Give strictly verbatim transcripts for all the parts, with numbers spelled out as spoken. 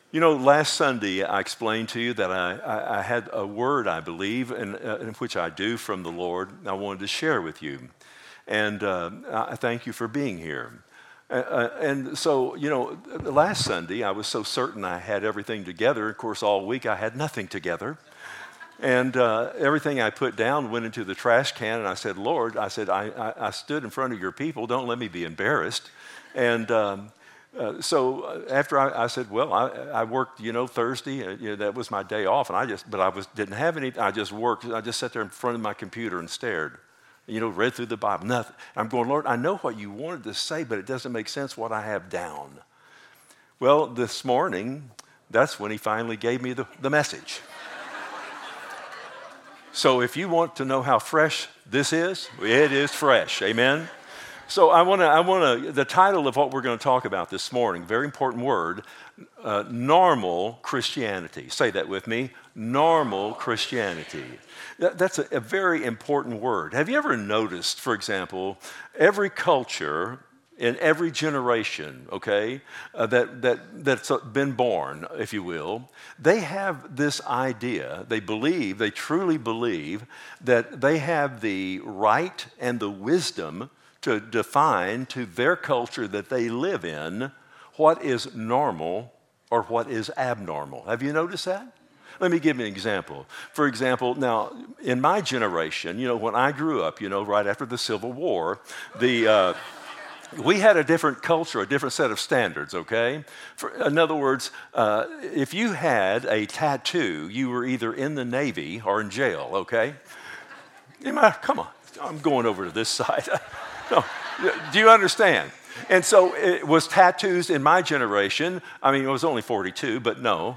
You know, last Sunday I explained to you that I, I, I had a word, I believe, and uh, in which I do from the Lord, I wanted to share with you. And uh, I thank you for being here. Uh, and so, you know, last Sunday I was so certain I had everything together. Of course, all week I had nothing together. And uh, everything I put down went into the trash can, and I said, Lord, I said, I, I, I stood in front of your people. Don't let me be embarrassed. And um, uh, so after I, I said, well, I, I worked, you know, Thursday. Uh, you know, that was my day off, and I just, but I was didn't have any. I just worked. I just sat there in front of my computer and stared. You know, read through the Bible. Nothing. I'm going, Lord, I know what you wanted to say, but it doesn't make sense what I have down. Well, this morning, that's when he finally gave me the, the message. So if you want to know how fresh this is, it is fresh. Amen? So I want to, I want to, the title of what we're going to talk about this morning, very important word, uh, normal Christianity. Say that with me, normal Christianity. That, that's a, a very important word. Have you ever noticed, for example, every culture in every generation, okay, uh, that, that, that's been born, if you will, they have this idea, they believe, they truly believe that they have the right and the wisdom to define to their culture that they live in what is normal or what is abnormal. Have you noticed that? Let me give you an example. For example, now, in my generation, you know, when I grew up, you know, right after the Civil War, the... Uh, we had a different culture, a different set of standards, okay? For, in other words, uh, if you had a tattoo, you were either in the Navy or in jail, okay? I, come on, I'm going over to this side. No, do you understand? And so it was tattoos in my generation. I mean, it was only forty-two, but no.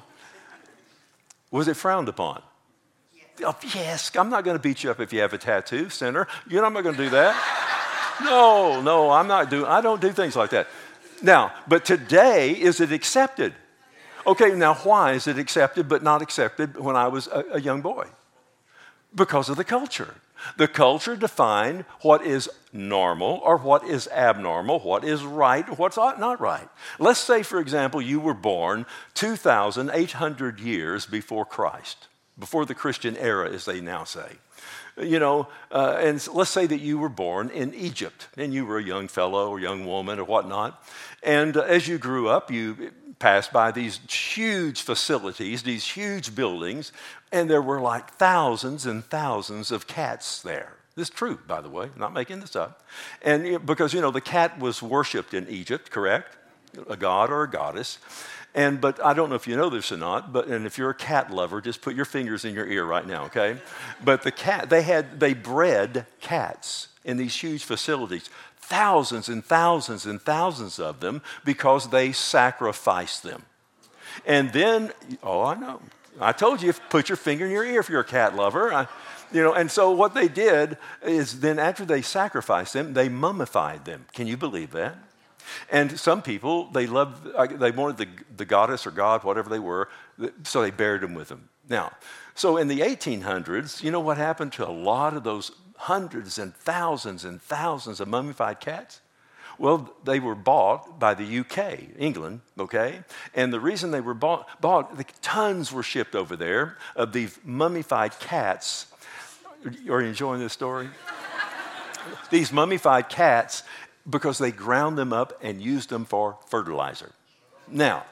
Was it frowned upon? Yes. Oh, yes, I'm not going to beat you up if you have a tattoo, sinner. You know I'm not going to do that. No, no, I'm not doing, I don't do things like that. Now, but today, is it accepted? Okay, now why is it accepted but not accepted when I was a, a young boy? Because of the culture. The culture defined what is normal or what is abnormal, what is right, what's not right. Let's say, for example, you were born two thousand eight hundred years before Christ, before the Christian era, as they now say. You know, uh, and let's say that you were born in Egypt, and you were a young fellow or young woman or whatnot, and uh, as you grew up, you passed by these huge facilities, these huge buildings, and there were like thousands and thousands of cats there. This is true, by the way, I'm not making this up. And because, you know, the cat was worshipped in Egypt, correct? A god or a goddess. And but I don't know if you know this or not, but and if you're a cat lover, just put your fingers in your ear right now, okay? But the cat, they had they bred cats in these huge facilities, thousands and thousands and thousands of them, because they sacrificed them. And then, oh, I know, I told you, put your finger in your ear if you're a cat lover. I, you know, and so what they did is then after they sacrificed them, they mummified them. Can you believe that? And some people, they loved, they wanted the, the goddess or god, whatever they were, so they buried them with them. Now, so in the eighteen hundreds, you know what happened to a lot of those hundreds and thousands and thousands of mummified cats? Well, they were bought by the U K, England, okay? And the reason they were bought, bought the tons were shipped over there of these mummified cats. Are you enjoying this story? These mummified cats, because they ground them up and used them for fertilizer. Now,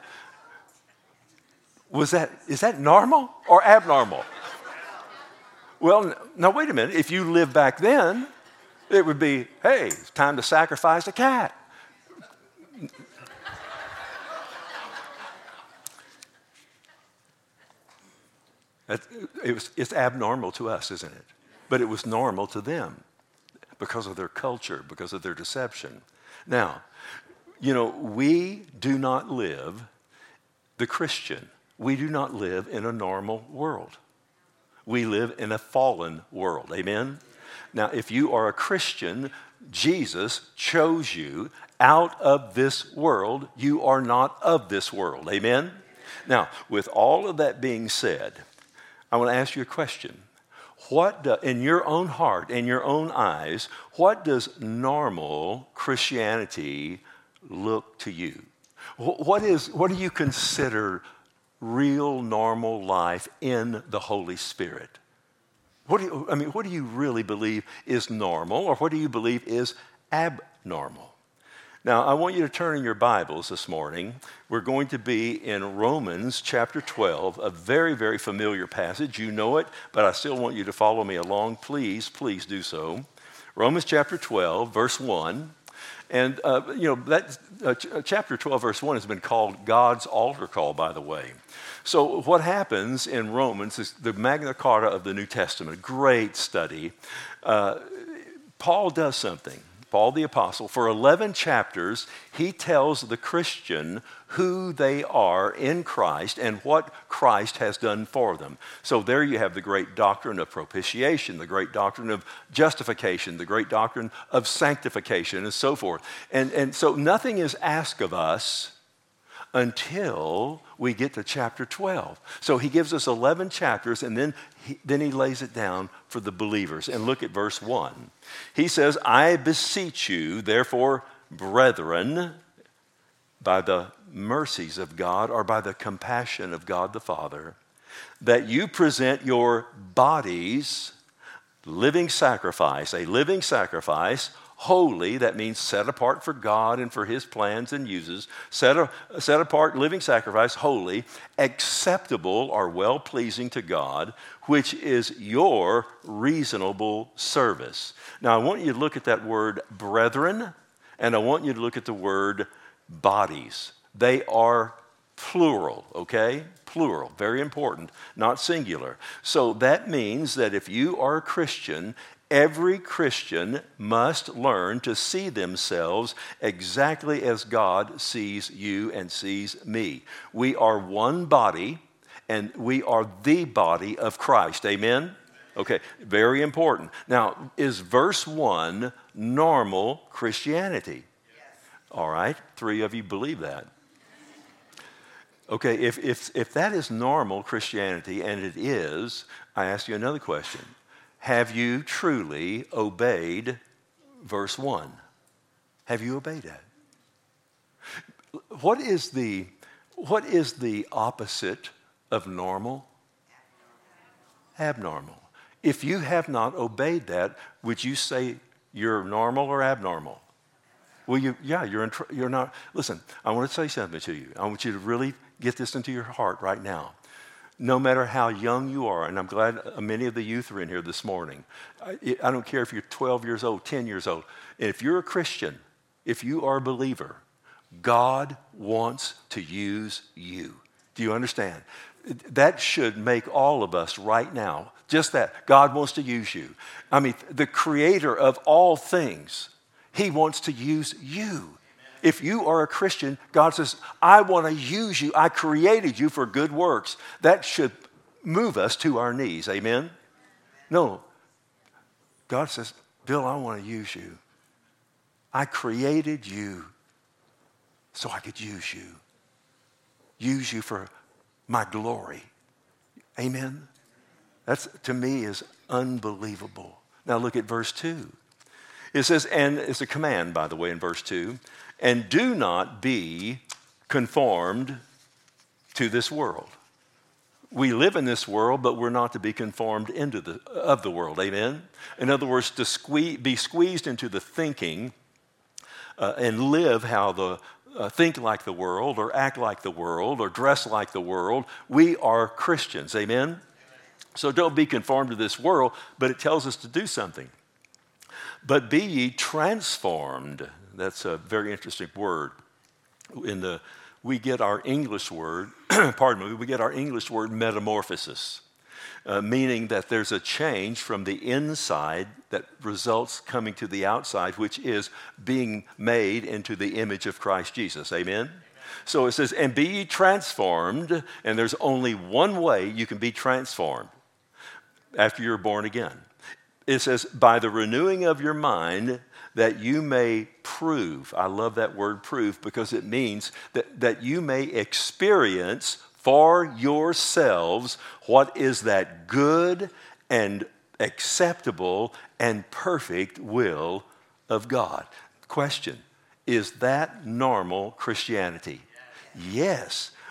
was that, is that normal or abnormal? Well, now wait a minute. If you lived back then, it would be, hey, it's time to sacrifice a cat. It was, it's abnormal to us, isn't it? But it was normal to them, because of their culture, because of their deception. Now, you know, we do not live, the Christian, we do not live in a normal world. We live in a fallen world, amen? Now, if you are a Christian, Jesus chose you out of this world. You are not of this world, amen? Now, with all of that being said, I want to ask you a question. What, do, in your own heart, in your own eyes, what does normal Christianity look to you? What is, what do you consider real normal life in the Holy Spirit? What do you, I mean, what do you really believe is normal, or what do you believe is abnormal? Now, I want you to turn in your Bibles this morning. We're going to be in Romans chapter twelve, a very, very familiar passage. You know it, but I still want you to follow me along. Please, please do so. Romans chapter twelve, verse one. And, uh, you know, that uh, ch- chapter twelve, verse one has been called God's altar call, by the way. So what happens in Romans is the Magna Carta of the New Testament, great study. Uh, Paul does something. Paul the Apostle, for eleven chapters, he tells the Christian who they are in Christ and what Christ has done for them. So there you have the great doctrine of propitiation, the great doctrine of justification, the great doctrine of sanctification, and so forth. And, and so nothing is asked of us until we get to chapter twelve. So he gives us eleven chapters, and then he, then he lays it down for the believers. And look at verse one. He says, I beseech you, therefore, brethren, by the mercies of God, or by the compassion of God the Father, that you present your bodies living sacrifice, a living sacrifice, holy, that means set apart for God and for his plans and uses, set, a, set apart living sacrifice, holy, acceptable or well-pleasing to God, which is your reasonable service. Now, I want you to look at that word brethren, and I want you to look at the word bodies. They are plural, okay? Plural, very important, not singular. So that means that if you are a Christian, every Christian must learn to see themselves exactly as God sees you and sees me. We are one body, and we are the body of Christ. Amen? Okay, very important. Now, is verse one normal Christianity? Yes. All right, three of you believe that. Okay, if, if, if that is normal Christianity, and it is, I ask you another question. Have you truly obeyed verse one? Have you obeyed that? What is the, what is the opposite of normal? Abnormal. If you have not obeyed that, would you say you're normal or abnormal? Well, you, yeah, you're, in, you're not. Listen, I want to say something to you. I want you to really get this into your heart right now. No matter how young you are, and I'm glad many of the youth are in here this morning. I, I don't care if you're twelve years old, ten years old. If you're a Christian, if you are a believer, God wants to use you. Do you understand? That should make all of us right now, just that. God wants to use you. I mean, the creator of all things, he wants to use you. If you are a Christian, God says, I want to use you. I created you for good works. That should move us to our knees. Amen? No. God says, Bill, I want to use you. I created you so I could use you. Use you for my glory. Amen? That's, to me, is unbelievable. Now look at verse two. It says, and it's a command, by the way, in verse two, and do not be conformed to this world. We live in this world, but we're not to be conformed into the of the world. Amen? In other words, to squeeze, be squeezed into the thinking uh, and live how the uh, think like the world, or act like the world, or dress like the world. We are Christians. Amen? So don't be conformed to this world, but it tells us to do something. But be ye transformed. That's a very interesting word. In the, we get our English word, pardon me, we get our English word metamorphosis, uh, meaning that there's a change from the inside that results coming to the outside, which is being made into the image of Christ Jesus. Amen? Amen. So it says, and be ye transformed, and there's only one way you can be transformed after you're born again. It says, by the renewing of your mind, that you may prove. I love that word prove, because it means that, that you may experience for yourselves what is that good and acceptable and perfect will of God. Question, is that normal Christianity? Yes.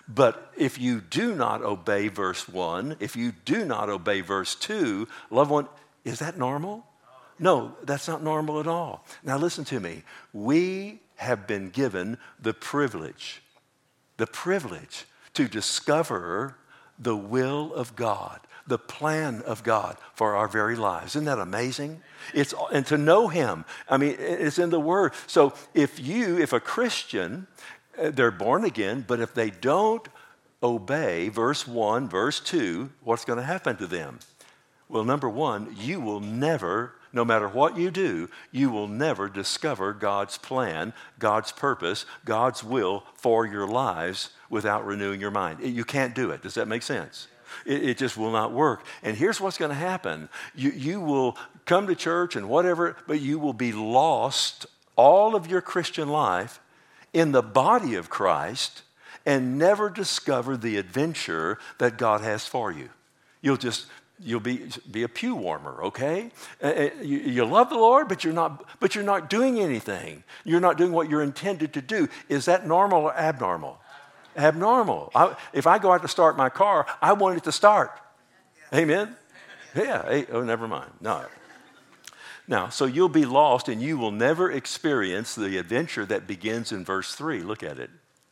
But if you do not obey verse one, if you do not obey verse two, loved one, is that normal? No, that's not normal at all. Now listen to me. We have been given the privilege, the privilege to discover the will of God, the plan of God for our very lives. Isn't that amazing? It's, and to know him. I mean, it's in the Word. So if you, if a Christian, they're born again, but if they don't obey verse one, verse two, what's going to happen to them? Well, number one, you will never, no matter what you do, you will never discover God's plan, God's purpose, God's will for your lives without renewing your mind. You can't do it. Does that make sense? It, it just will not work. And here's what's going to happen. You, you will come to church and whatever, but you will be lost all of your Christian life in the body of Christ and never discover the adventure that God has for you. You'll just, you'll be, be a pew warmer, okay? Uh, you, you love the Lord, but you're not, but you're not doing anything. You're not doing what you're intended to do. Is that normal or abnormal? Abnormal. I, if I go out to start my car, I want it to start. Amen? Yeah. Hey, oh, never mind. No. Now, so you'll be lost and you will never experience the adventure that begins in verse three. Look at it.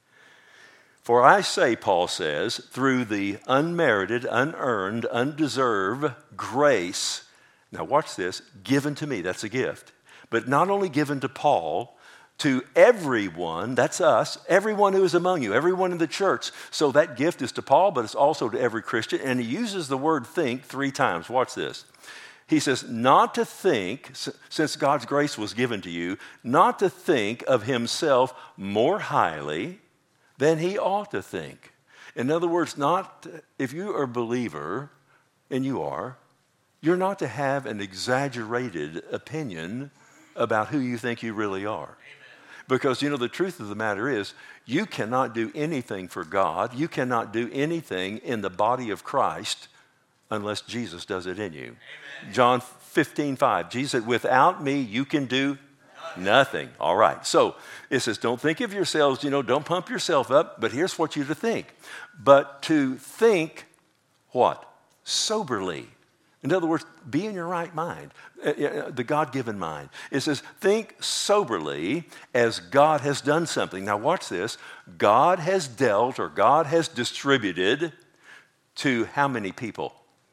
For I say, Paul says, through the unmerited, unearned, undeserved grace, now watch this, given to me, that's a gift, but not only given to Paul, to everyone, that's us, everyone who is among you, everyone in the church. So that gift is to Paul, but it's also to every Christian. And he uses the word think three times. Watch this. He says, not to think, since God's grace was given to you, not to think of himself more highly than he ought to think. In other words, not if you are a believer, and you are, you're not to have an exaggerated opinion about who you think you really are. Amen. Because, you know, the truth of the matter is, you cannot do anything for God. You cannot do anything in the body of Christ unless Jesus does it in you. Amen. John fifteen five, Jesus said, without me, you can do nothing. nothing. All right. So it says, don't think of yourselves, you know, don't pump yourself up, but here's what you're to think. But to think what? Soberly. In other words, be in your right mind, the God-given mind. It says, think soberly as God has done something. Now watch this. God has dealt or God has distributed to how many people?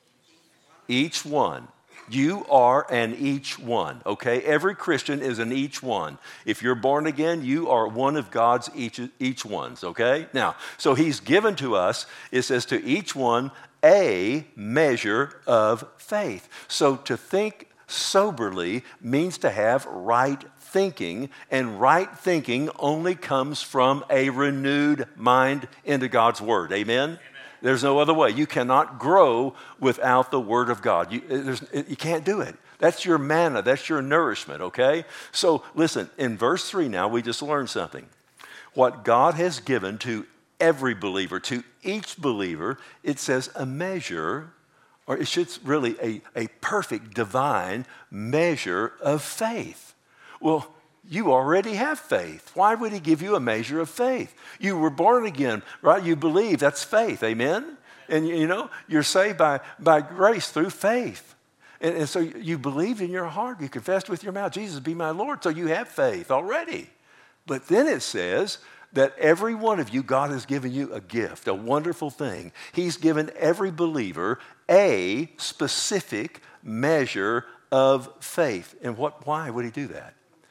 Each one. You are an each one, okay? Every Christian is an each one. If you're born again, you are one of God's each, each ones, okay? Now, so he's given to us, it says to each one, a measure of faith. So to think soberly means to have right thinking, and right thinking only comes from a renewed mind into God's Word. Amen? Amen. There's no other way. You cannot grow without the Word of God. You, there's, you can't do it. That's your manna. That's your nourishment, okay? So listen, in verse three now, we just learned something. What God has given to every believer, to each believer, it says a measure, or it should really a, a perfect divine measure of faith. Well, you already have faith. Why would he give you a measure of faith? You were born again, right? You believe, that's faith, amen? And you know, you're saved by, by grace through faith. And, and so you believe in your heart, you confessed with your mouth, Jesus be my Lord, so you have faith already. But then it says that every one of you, God has given you a gift, a wonderful thing. He's given every believer a specific measure of faith. And what? Why would he do that?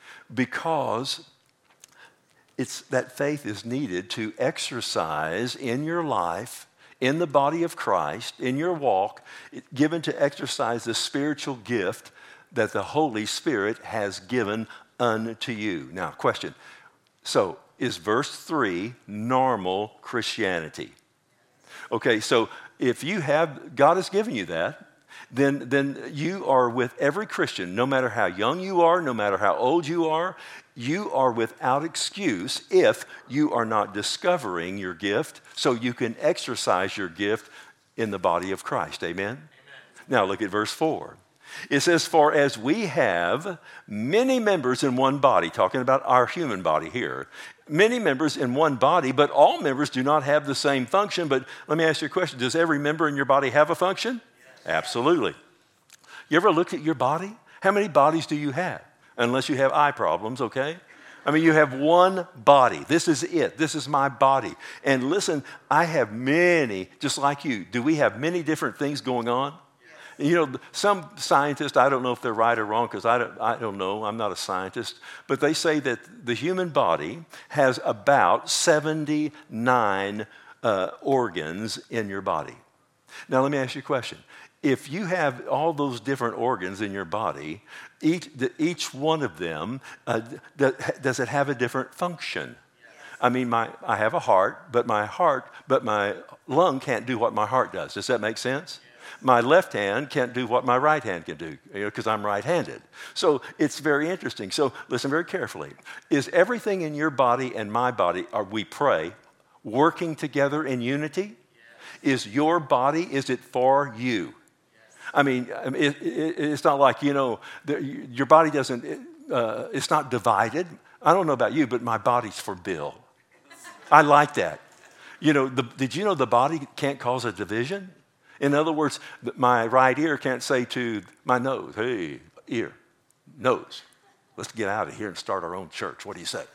Because it's that faith is needed to exercise in your life, in the body of Christ, in your walk, given to exercise the spiritual gift that the Holy Spirit has given unto you. Now, question. So, is verse three normal Christianity? Okay, so if you have, God has given you that, then, then you are with every Christian, no matter how young you are, no matter how old you are, you are without excuse if you are not discovering your gift so you can exercise your gift in the body of Christ. Amen? Amen. Now look at verse four. It says, for as we have many members in one body, talking about our human body here, Many members in one body, but all members do not have the same function. But let me ask you a question. Does every member in your body have a function? Yes. Absolutely. You ever look at your body? How many bodies do you have? Unless you have eye problems, okay? I mean, you have one body. This is it. This is my body. And listen, I have many, just like you. Do we have many different things going on? Yes. You know, some scientists, I don't know if they're right or wrong because I don't, I don't know. I'm not a scientist. But they say that the human body has about seventy-nine uh, organs in your body. Now, let me ask you a question. If you have all those different organs in your body, each, each one of them, uh, does it have a different function? I mean, my, I have a heart, but my heart, but my lung can't do what my heart does. Does that make sense? My left hand can't do what my right hand can do, you know, because I'm right-handed. So it's very interesting. So listen very carefully. Is everything in your body and my body, are we pray, working together in unity? Is your body, is it for you? I mean, it, it, it's not like, you know, the, your body doesn't, it, uh, it's not divided. I don't know about you, but my body's for Bill. I like that. You know, the, did you know the body can't cause a division? In other words, my right ear can't say to my nose, hey, ear, nose, let's get out of here and start our own church. What do you say?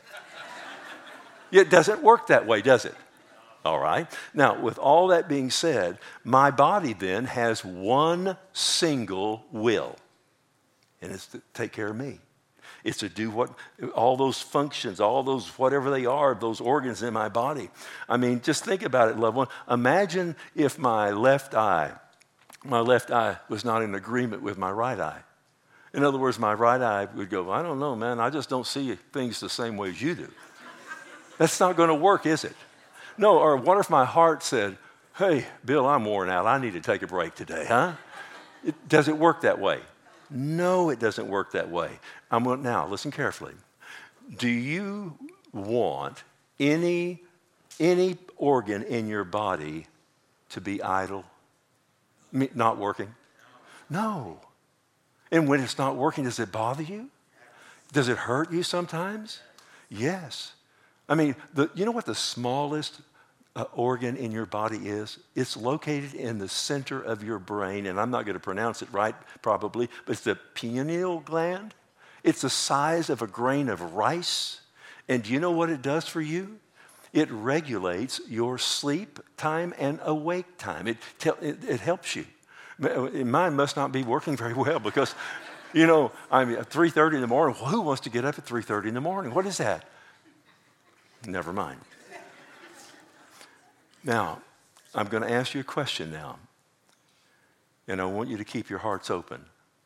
It doesn't work that way, does it? All right. Now, with all that being said, my body then has one single will, and it's to take care of me. It's to do what all those functions, all those whatever they are, those organs in my body. I mean, just think about it, loved one. Imagine if my left eye, my left eye was not in agreement with my right eye. In other words, my right eye would go, I don't know, man, I just don't see things the same way as you do. That's not going to work, is it? No, or what if my heart said, hey, Bill, I'm worn out. I need to take a break today, huh? It, does it work that way? No, it doesn't work that way. I'm going, now, listen carefully. Do you want any, any organ in your body to be idle, not working? No. And when it's not working, does it bother you? Does it hurt you sometimes? Yes. I mean, the, you know what the smallest uh, organ in your body is? It's located in the center of your brain, and I'm not going to pronounce it right probably, but it's the pineal gland. It's the size of a grain of rice. And do you know what it does for you? It regulates your sleep time and awake time. It, te- it, it helps you. Mine must not be working very well because, you know, I'm at three thirty in the morning. Well, who wants to get up at three thirty in the morning? What is that? Never mind. Now, I'm going to ask you a question now, and I want you to keep your hearts open.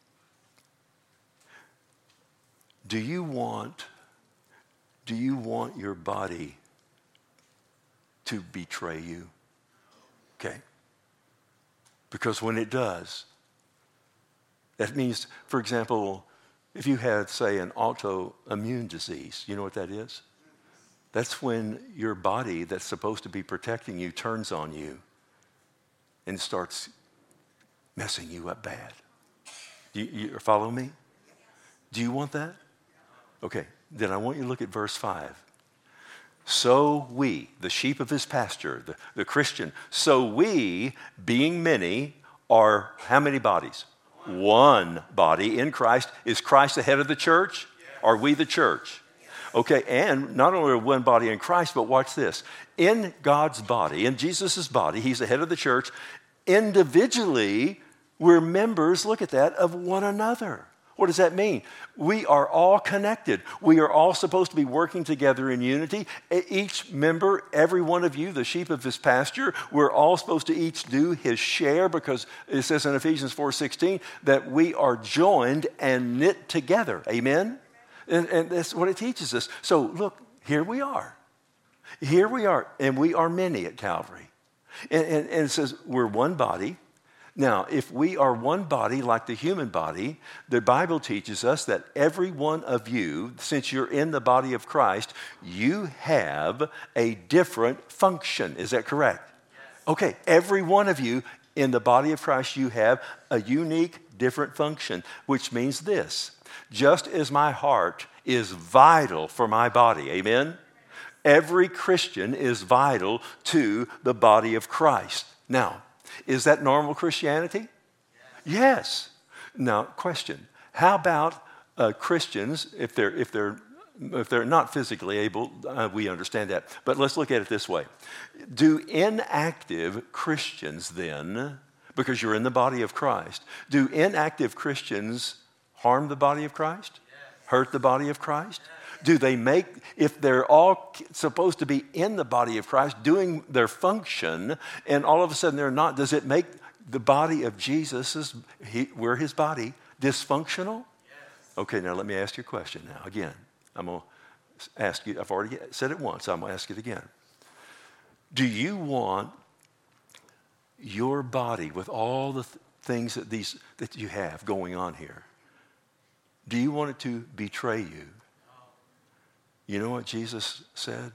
Do you want, do you want your body to betray you? Okay. Because when it does, that means, for example, if you had, say, an autoimmune disease, you know what that is? That's when your body that's supposed to be protecting you turns on you and starts messing you up bad. You, you follow me? Do you want that? Okay, then I want you to look at verse five. So we, the sheep of his pasture, the, the Christian, so we, being many, are how many bodies? One body in Christ. Is Christ the head of the church? Are we the church? Okay, and not only are one body in Christ, but watch this. In God's body, in Jesus' body, he's the head of the church. Individually, we're members, look at that, of one another. What does that mean? We are all connected. We are all supposed to be working together in unity. Each member, every one of you, the sheep of his pasture, we're all supposed to each do his share because it says in Ephesians four sixteen that we are joined and knit together. Amen? And, and that's what it teaches us. So look, here we are. Here we are, and we are many at Calvary. And, and, and it says we're one body. Now, if we are one body like the human body, the Bible teaches us that every one of you, since you're in the body of Christ, you have a different function. Is that correct? Yes. Okay, every one of you in the body of Christ, you have a unique, different function, which means this. Just as my heart is vital for my body, amen? Every Christian is vital to the body of Christ. Now, is that normal Christianity? Yes. Now, question, how about uh, Christians, if they're, if, they're, if they're not physically able, uh, we understand that, but let's look at it this way. Do inactive Christians then, because you're in the body of Christ, do inactive Christians harm the body of Christ? Hurt the body of Christ? Do they make, if they're all supposed to be in the body of Christ, doing their function, and all of a sudden they're not, does it make the body of Jesus, he, we're his body, dysfunctional? Yes. Okay, now let me ask you a question now. Again, I'm going to ask you, I've already said it once, I'm going to ask it again. Do you want your body with all the th- things that, these, that you have going on here, do you want it to betray you? You know what Jesus said?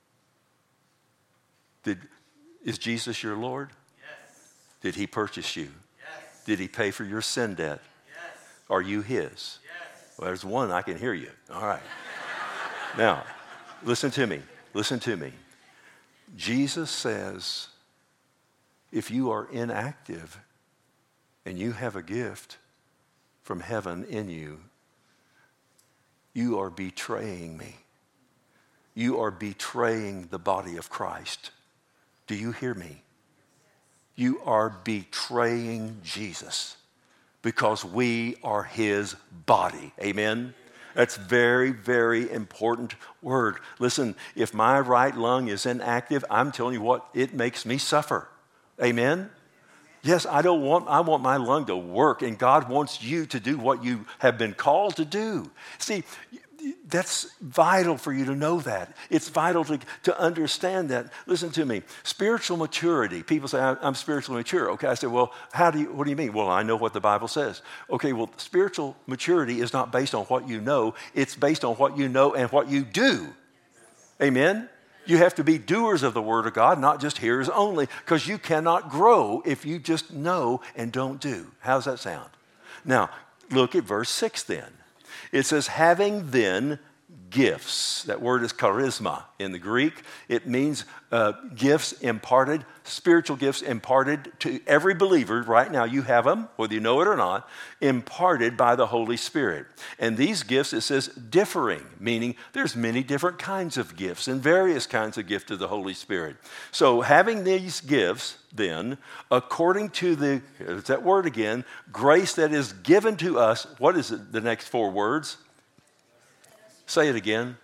Did, is Jesus your Lord? Yes. Did he purchase you? Yes. Did he pay for your sin debt? Yes. Are you his? Yes. Well, there's one, I can hear you. All right. Now, listen to me. Listen to me. Jesus says, if you are inactive and you have a gift from heaven in you, you are betraying me. You are betraying the body of Christ. Do you hear me? You are betraying Jesus because we are his body. Amen? That's very, very important word. Listen, if my right lung is inactive, I'm telling you what, it makes me suffer. Amen? Yes, I don't want, I want my lung to work, and God wants you to do what you have been called to do. See, that's vital for you to know that. It's vital to, to understand that. Listen to me. Spiritual maturity. People say, I'm spiritually mature. Okay, I say, well, how do you, what do you mean? Well, I know what the Bible says. Okay, well, spiritual maturity is not based on what you know. It's based on what you know and what you do. Amen? You have to be doers of the Word of God, not just hearers only, because you cannot grow if you just know and don't do. How's that sound? Now, look at verse six then. It says, having then gifts. That word is charisma in the Greek. It means uh, gifts imparted, spiritual gifts imparted to every believer. Right now you have them, whether you know it or not, imparted by the Holy Spirit. And these gifts, it says differing, meaning there's many different kinds of gifts and various kinds of gifts of the Holy Spirit. So having these gifts, then, according to the, there's that word again, grace that is given to us. What is it, the next four words? Say it again.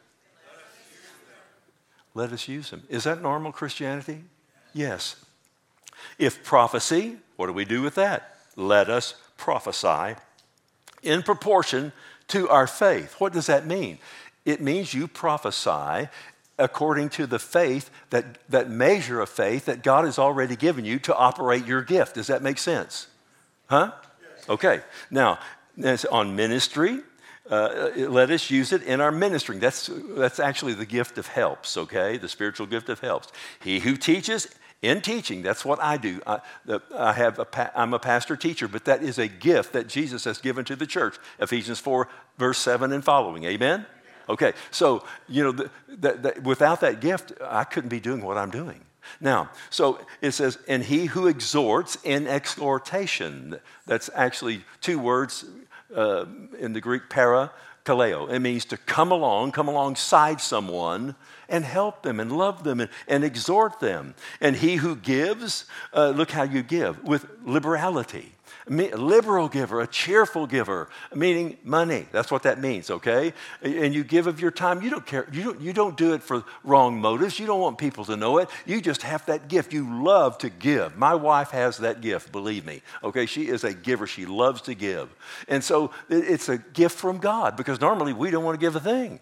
Let us use them. Is that normal Christianity? Yes. If prophecy, what do we do with that? Let us prophesy in proportion to our faith. What does that mean? It means you prophesy according to the faith, that, that measure of faith that God has already given you to operate your gift. Does that make sense? Huh? Yes. Okay. Now, that's on ministry. Uh, let us use it in our ministering. That's, that's actually the gift of helps, okay? The spiritual gift of helps. He who teaches in teaching, that's what I do. I, the, I have a pa- I'm a pastor teacher, but that is a gift that Jesus has given to the church. Ephesians four, verse seven and following. Amen? Okay, so, you know, the, the, the, without that gift, I couldn't be doing what I'm doing. Now, so it says, and he who exhorts in exhortation. That's actually two words uh, in the Greek, para, kaleo. It means to come along, come alongside someone and help them and love them and, and exhort them. And he who gives, uh, look how you give, with liberality. A liberal giver, a cheerful giver, meaning money. That's what that means, okay? And you give of your time. You don't care. You don't, you don't do it for wrong motives. You don't want people to know it. You just have that gift. You love to give. My wife has that gift, believe me. Okay, she is a giver. She loves to give. And so it's a gift from God because normally we don't want to give a thing.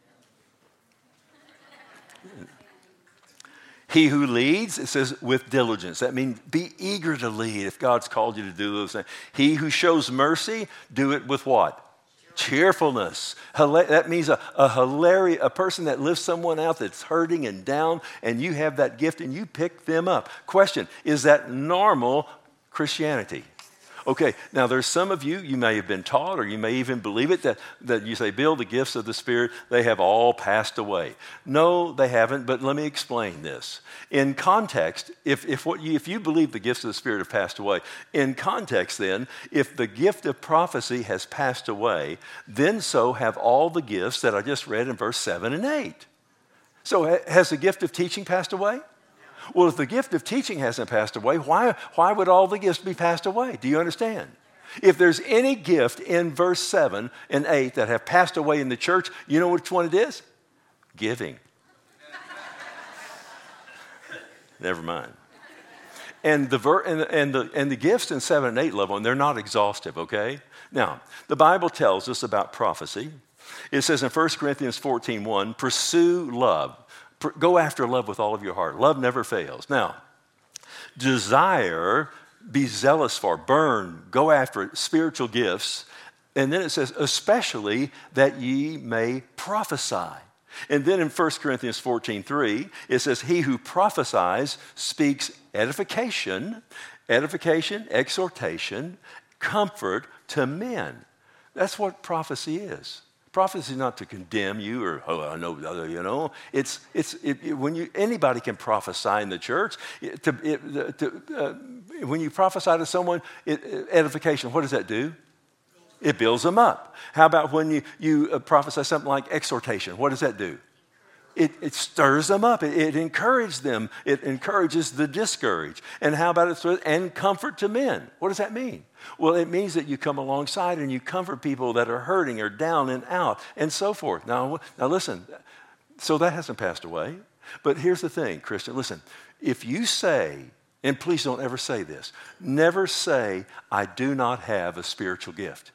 He who leads, it says, with diligence. That means be eager to lead if God's called you to do those things. He who shows mercy, do it with what? Cheerfulness. That means a, a hilarious, a person that lifts someone out that's hurting and down, and you have that gift and you pick them up. Question, is that normal Christianity? Okay, now there's some of you, you may have been taught or you may even believe it, that, that you say, Bill, the gifts of the Spirit, they have all passed away. No, they haven't, but let me explain this. In context, if, if, what you, if you believe the gifts of the Spirit have passed away, in context then, if the gift of prophecy has passed away, then so have all the gifts that I just read in verse seven and eight. So has the gift of teaching passed away? Well, if the gift of teaching hasn't passed away, why, why would all the gifts be passed away? Do you understand? If there's any gift in verse seven and eight that have passed away in the church, you know which one it is? Giving. Never mind. And the, ver- and, the, and, the, and the gifts in seven and eight level, and they're not exhaustive, okay? Now, the Bible tells us about prophecy. It says in First Corinthians fourteen one, pursue love. Go after love with all of your heart. Love never fails. Now, desire, be zealous for, burn, go after it, spiritual gifts. And then it says, especially that ye may prophesy. And then in First Corinthians fourteen three, it says, he who prophesies speaks edification, edification, exhortation, comfort to men. That's what prophecy is. Prophecy is not to condemn you or, oh, I know, you know. It's, it's, it, it, when you, anybody can prophesy in the church. It, to, it, to, uh, when you prophesy to someone, it, edification, what does that do? It builds them up. How about when you, you uh, prophesy something like exhortation? What does that do? It, it stirs them up. It, it encourages them. It encourages the discouraged. And how about it? And comfort to men. What does that mean? Well, it means that you come alongside and you comfort people that are hurting or down and out and so forth. Now, now listen, so that hasn't passed away. But here's the thing, Christian, listen, if you say, and please don't ever say this, never say, I do not have a spiritual gift.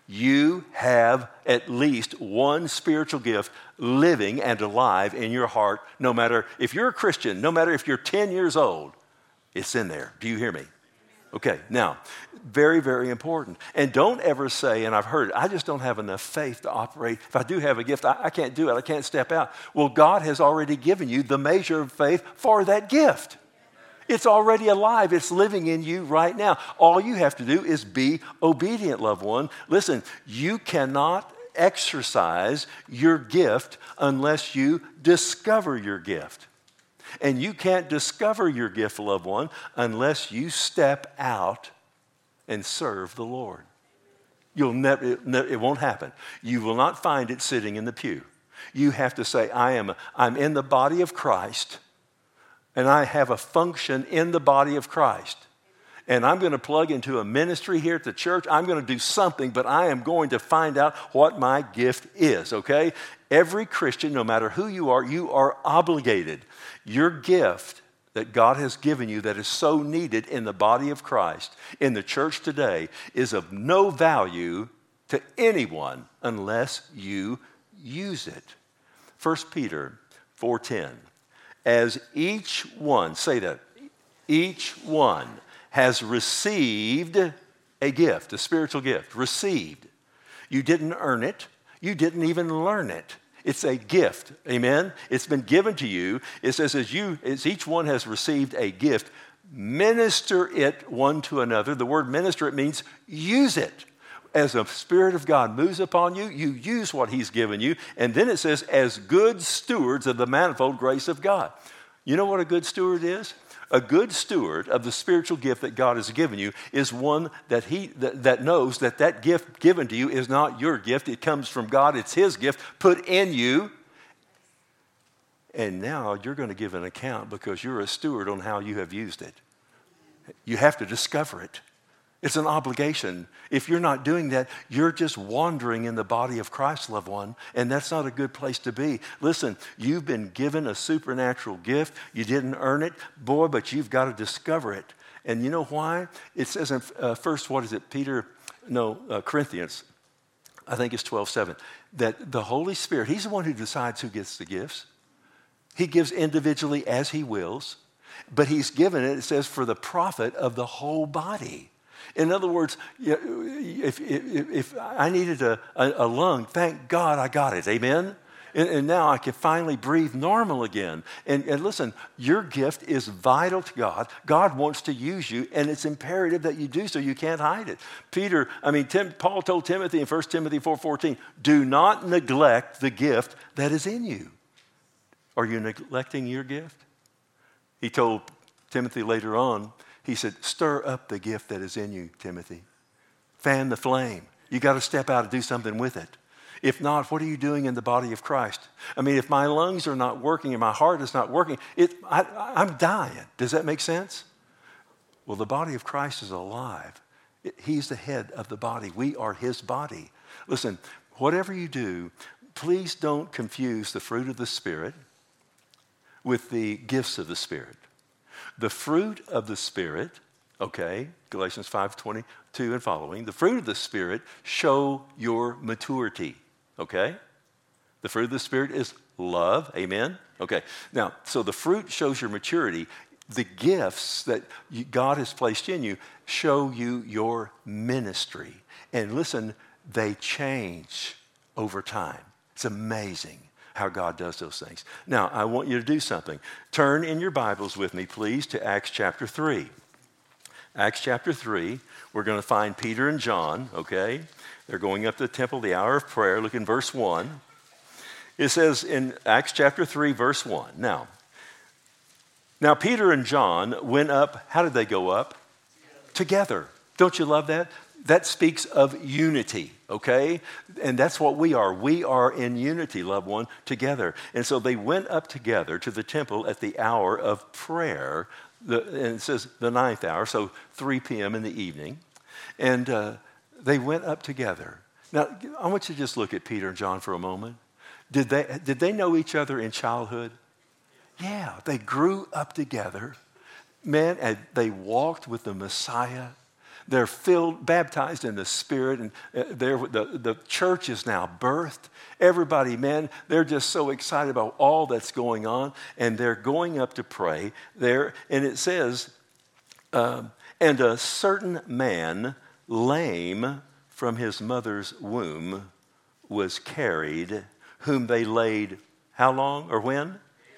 You have at least one spiritual gift living and alive in your heart, no matter if you're a Christian, no matter if you're ten years old, it's in there. Do you hear me? Okay, now, very, very important. And don't ever say, and I've heard it, I just don't have enough faith to operate. If I do have a gift, I, I can't do it. I can't step out. Well, God has already given you the measure of faith for that gift. It's already alive. It's living in you right now. All you have to do is be obedient, loved one. Listen, you cannot exercise your gift unless you discover your gift. And you can't discover your gift, loved one, unless you step out and serve the Lord. You'll never, it, it won't happen. You will not find it sitting in the pew. You have to say, I am, I'm in the body of Christ, and I have a function in the body of Christ. And I'm going to plug into a ministry here at the church. I'm going to do something, but I am going to find out what my gift is, okay? Every Christian, no matter who you are, you are obligated. Your gift that God has given you that is so needed in the body of Christ, in the church today, is of no value to anyone unless you use it. First Peter four ten, as each one, say that, each one has received a gift, a spiritual gift, received. You didn't earn it. You didn't even learn it. It's a gift, amen? It's been given to you. It says as you, as each one has received a gift, minister it one to another. The word minister, it means use it. As the Spirit of God moves upon you, you use what He's given you. And then it says, as good stewards of the manifold grace of God. You know what a good steward is? A good steward of the spiritual gift that God has given you is one that he that, that knows that that gift given to you is not your gift. It comes from God. It's His gift put in you. And now you're going to give an account because you're a steward on how you have used it. You have to discover it. It's an obligation. If you're not doing that, you're just wandering in the body of Christ, loved one, and that's not a good place to be. Listen, you've been given a supernatural gift. You didn't earn it, boy, but you've got to discover it. And you know why? It says in uh, first, what is it, Peter? No, uh, Corinthians, I think it's twelve seven, that the Holy Spirit, He's the one who decides who gets the gifts. He gives individually as He wills, but He's given it, it says, for the profit of the whole body. In other words, if, if, if I needed a, a, a lung, thank God I got it, amen? And, and now I can finally breathe normal again. And, and listen, your gift is vital to God. God wants to use you, and it's imperative that you do so. You can't hide it. Peter, I mean, Tim, Paul told Timothy in First Timothy four fourteen, do not neglect the gift that is in you. Are you neglecting your gift? He told Timothy later on, he said, stir up the gift that is in you, Timothy. Fan the flame. You got to step out and do something with it. If not, what are you doing in the body of Christ? I mean, if my lungs are not working and my heart is not working, it, I, I'm dying. Does that make sense? Well, the body of Christ is alive. It, he's the head of the body. We are his body. Listen, whatever you do, please don't confuse the fruit of the Spirit with the gifts of the Spirit. The fruit of the Spirit, okay, Galatians five twenty-two and following, the fruit of the Spirit show your maturity. Okay? The fruit of the Spirit is love. Amen? Okay. Now, so the fruit shows your maturity. The gifts that you, God has placed in you show you your ministry. And listen, they change over time. It's amazing how God does those things. Now, I want you to do something. Turn in your Bibles with me, please, to Acts chapter three. Acts chapter three, we're going to find Peter and John, okay? They're going up to the temple, the hour of prayer. Look in verse one. It says in Acts chapter three, verse one. Now, now Peter and John went up. How did they go up? Together. Don't you love that? That speaks of unity, okay? And that's what we are. We are in unity, loved one, together. And so they went up together to the temple at the hour of prayer. The, and it says the ninth hour, so three p.m. in the evening. And uh, they went up together. Now, I want you to just look at Peter and John for a moment. Did they, did they know each other in childhood? Yeah, they grew up together. Man, and they walked with the Messiah. They're filled, baptized in the Spirit, and they're, the, the church is now birthed. Everybody, man, they're just so excited about all that's going on, and they're going up to pray there. And it says, um, and a certain man, lame from his mother's womb, was carried, whom they laid, how long or when?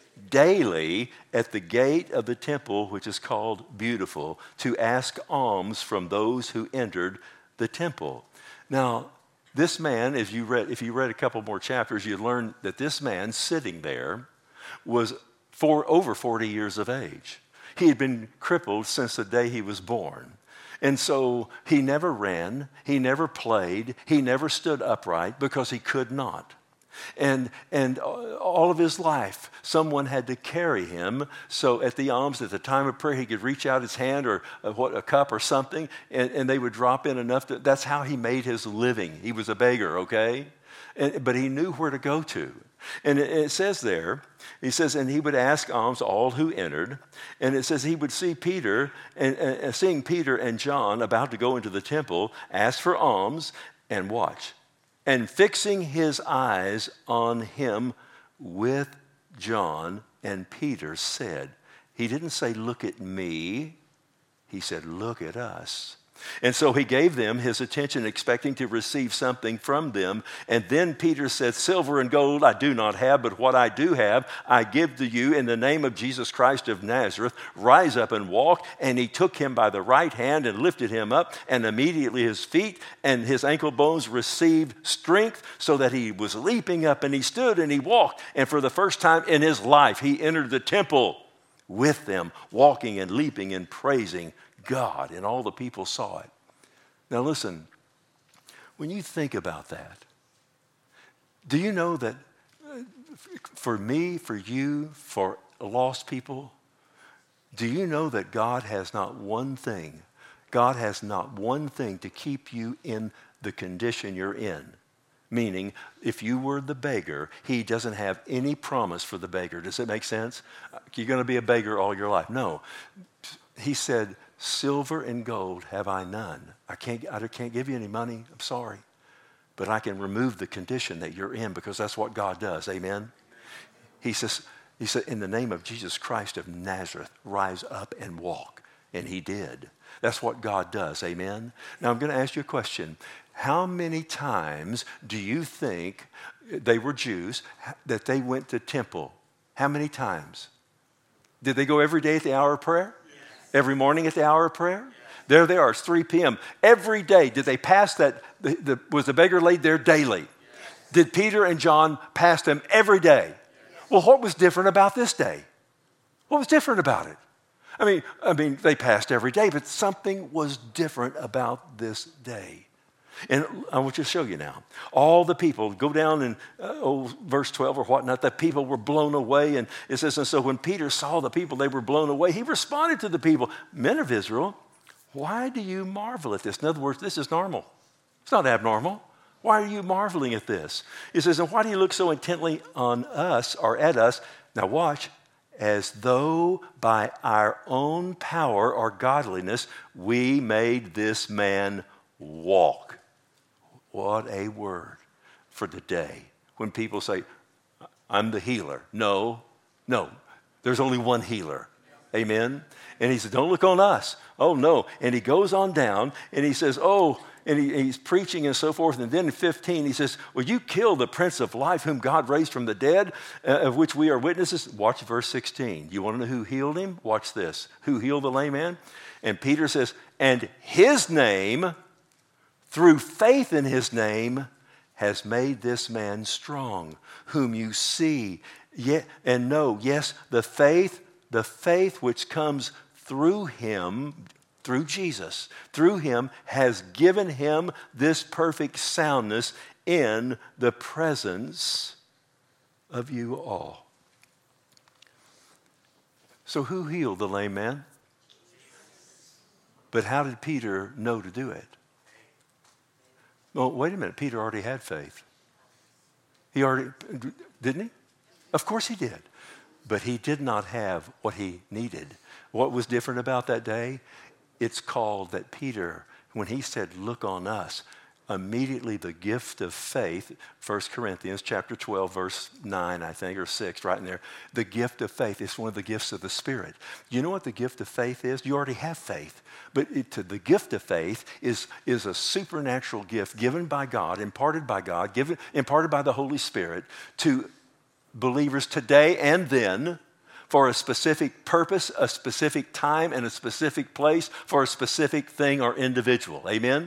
Daily at the gate of the temple, which is called Beautiful, to ask alms from those who entered the temple. Now, this man, if you read, if you read a couple more chapters, you'd learn that this man sitting there was for over forty years of age. He had been crippled since the day he was born. And so he never ran, he never played, he never stood upright because he could not. And and all of his life, someone had to carry him. So at the alms, at the time of prayer, he could reach out his hand or a, what, a cup or something, and, and they would drop in enough. To, that's how he made his living. He was a beggar, okay? And, but he knew where to go to. And it, it says there, he says, and he would ask alms all who entered. And it says he would see Peter, and, and seeing Peter and John about to go into the temple, ask for alms and watch. And fixing his eyes on him with John and Peter said, he didn't say, look at me. He said, look at us. And so he gave them his attention, expecting to receive something from them. And then Peter said, silver and gold I do not have, but what I do have, I give to you in the name of Jesus Christ of Nazareth. Rise up and walk. And he took him by the right hand and lifted him up. And immediately his feet and his ankle bones received strength, so that he was leaping up, and he stood and he walked. And for the first time in his life, he entered the temple with them, walking and leaping and praising God, and all the people saw it. Now listen, when you think about that, do you know that for me, for you, for lost people, do you know that God has not one thing, God has not one thing to keep you in the condition you're in? Meaning, if you were the beggar, he doesn't have any promise for the beggar. Does it make sense? You're going to be a beggar all your life. No. He said, silver and gold have I none. I can't, I can't give you any money. I'm sorry. But I can remove the condition that you're in, because that's what God does. Amen? He says, he said, in the name of Jesus Christ of Nazareth, rise up and walk. And he did. That's what God does, amen? Now I'm going to ask you a question. How many times do you think, they were Jews, that they went to temple? How many times? Did they go every day at the hour of prayer? Yes. Every morning at the hour of prayer? Yes. There they are, it's three p.m. Every day, did they pass that, the, the, was the beggar laid there daily? Yes. Did Peter and John pass them every day? Yes. Well, what was different about this day? What was different about it? I mean, I mean, they passed every day, but something was different about this day. And I want you to show you now. All the people, go down in uh, oh, verse twelve or whatnot, the people were blown away. And it says, and so when Peter saw the people, they were blown away. He responded to the people, men of Israel, why do you marvel at this? In other words, this is normal. It's not abnormal. Why are you marveling at this? He says, and why do you look so intently on us or at us? Now watch. As though by our own power or godliness, we made this man walk. What a word for the day. When people say, I'm the healer. No, no, there's only one healer. Amen? And he said, don't look on us. Oh, no. And he goes on down and he says, oh, and he, he's preaching and so forth. And then in fifteen, he says, well, you killed the Prince of Life whom God raised from the dead, uh, of which we are witnesses. Watch verse sixteen. You want to know who healed him? Watch this. Who healed the lame man? And Peter says, and his name, through faith in his name, has made this man strong, whom you see yet, and know. Yes, the faith, the faith which comes through him, through Jesus, through him, has given him this perfect soundness in the presence of you all. So who healed the lame man? But how did Peter know to do it? Well, wait a minute. Peter already had faith. He already, didn't he? Of course he did. But he did not have what he needed. What was different about that day? It's called that Peter, when he said, look on us, immediately the gift of faith, First Corinthians chapter twelve, verse nine, I think, or six, right in there. The gift of faith is one of the gifts of the Spirit. You know what the gift of faith is? You already have faith. But it, to the gift of faith is, is a supernatural gift given by God, imparted by God, given, imparted by the Holy Spirit to believers today and then, for a specific purpose, a specific time, and a specific place, for a specific thing or individual. Amen?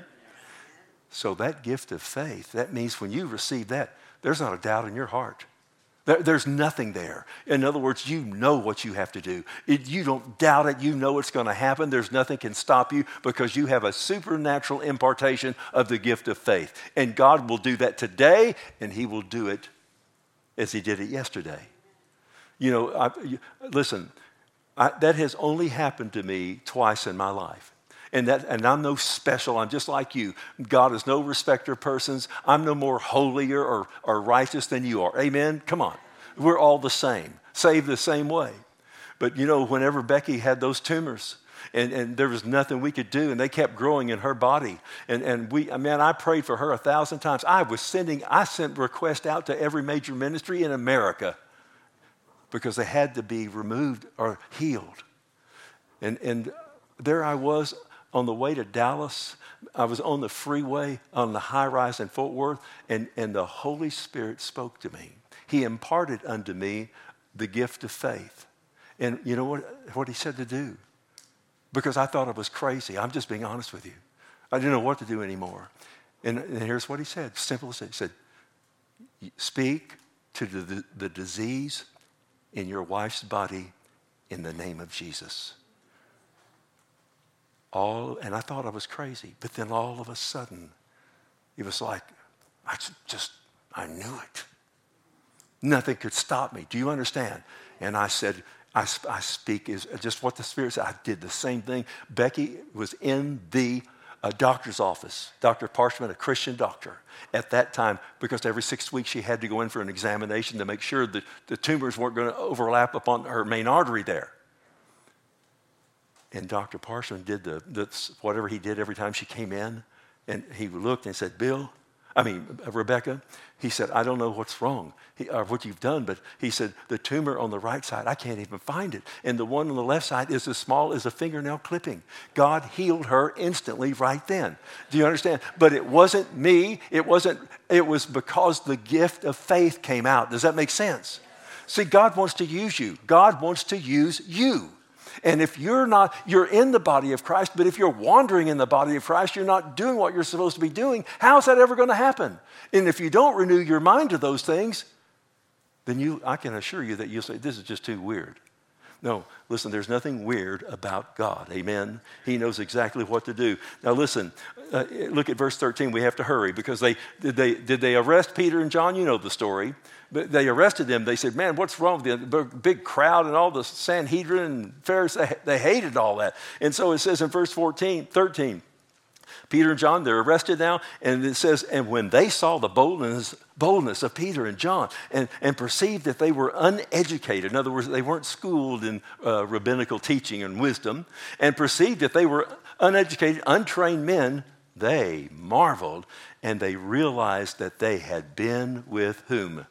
So that gift of faith, that means when you receive that, there's not a doubt in your heart. There, there's nothing there. In other words, you know what you have to do. It, you don't doubt it. You know it's going to happen. There's nothing can stop you because you have a supernatural impartation of the gift of faith. And God will do that today, and he will do it as he did it yesterday. You know, I, you, listen, I, that has only happened to me twice in my life. And, that, and I'm no special. I'm just like you. God is no respecter of persons. I'm no more holier or, or righteous than you are. Amen? Come on. We're all the same, saved the same way. But, you know, whenever Becky had those tumors, and, and there was nothing we could do, and they kept growing in her body. And, and we, I mean, I prayed for her a thousand times. I was sending, I sent requests out to every major ministry in America because they had to be removed or healed. And, and there I was on the way to Dallas. I was on the freeway on the high rise in Fort Worth, and, and the Holy Spirit spoke to me. He imparted unto me the gift of faith. And you know what, what he said to do? Because I thought I was crazy. I'm just being honest with you. I didn't know what to do anymore. And, and here's what he said. Simple as it. He said, speak to the, the, the disease in your wife's body in the name of Jesus. All, and I thought I was crazy. But then all of a sudden, it was like, I just, I knew it. Nothing could stop me. Do you understand? And I said, I, I speak is just what the Spirit said. I did the same thing. Becky was in the uh, doctor's office. Doctor Parchman, a Christian doctor, at that time, because every six weeks she had to go in for an examination to make sure that the tumors weren't going to overlap upon her main artery there. And Doctor Parchman did the, the whatever he did every time she came in, and he looked and said, Bill, I mean, Rebecca, he said, I don't know what's wrong, he, or what you've done, but he said, the tumor on the right side, I can't even find it. And the one on the left side is as small as a fingernail clipping. God healed her instantly right then. Do you understand? But it wasn't me. It wasn't, it was because the gift of faith came out. Does that make sense? See, God wants to use you. God wants to use you. And if you're not, you're in the body of Christ, but if you're wandering in the body of Christ, you're not doing what you're supposed to be doing, how's that ever going to happen? And if you don't renew your mind to those things, then you, I can assure you that you'll say, this is just too weird. No, listen, there's nothing weird about God. Amen? He knows exactly what to do. Now listen, uh, look at verse thirteen. We have to hurry because they did, they did they arrest Peter and John? You know the story. But they arrested them. They said, man, what's wrong with the big crowd and all the Sanhedrin and Pharisees? They hated all that. And so it says in verse fourteen, thirteen, Peter and John, they're arrested now. And it says, and when they saw the boldness, boldness of Peter and John and, and perceived that they were uneducated, in other words, they weren't schooled in uh, rabbinical teaching and wisdom, and perceived that they were uneducated, untrained men, they marveled and they realized that they had been with whom?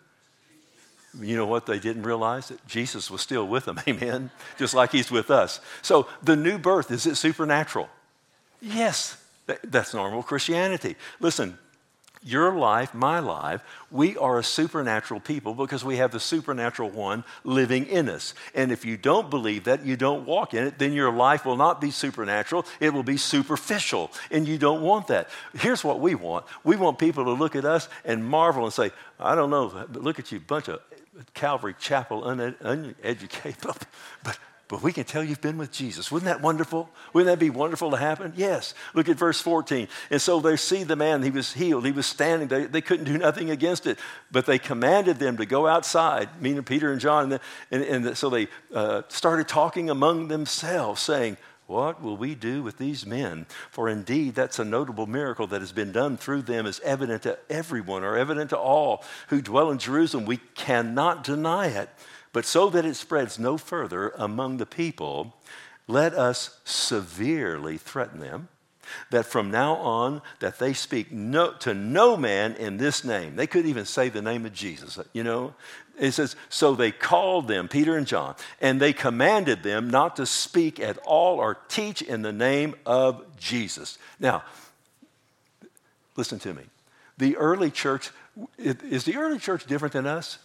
You know what they didn't realize? That Jesus was still with them, amen? Just like he's with us. So the new birth, is it supernatural? Yes, that's normal Christianity. Listen, your life, my life, we are a supernatural people because we have the supernatural one living in us. And if you don't believe that, you don't walk in it, then your life will not be supernatural. It will be superficial, and you don't want that. Here's what we want. We want people to look at us and marvel and say, I don't know, but look at you, bunch of Calvary Chapel uned- uneducated, but But we can tell you've been with Jesus. Wouldn't that wonderful? Wouldn't that be wonderful to happen? Yes. Look at verse fourteen. And so they see the man, he was healed. He was standing. They, they couldn't do nothing against it. But they commanded them to go outside, meaning Peter and John. And, and, and so they uh, started talking among themselves, saying, what will we do with these men? For indeed, that's a notable miracle that has been done through them, is evident to everyone, or evident to all who dwell in Jerusalem. We cannot deny it. But so that it spreads no further among the people, let us severely threaten them, that from now on that they speak no, to no man in this name. They couldn't even say the name of Jesus, you know. It says, so they called them, Peter and John, and they commanded them not to speak at all or teach in the name of Jesus. Now, listen to me. The early church, is the early church different than us?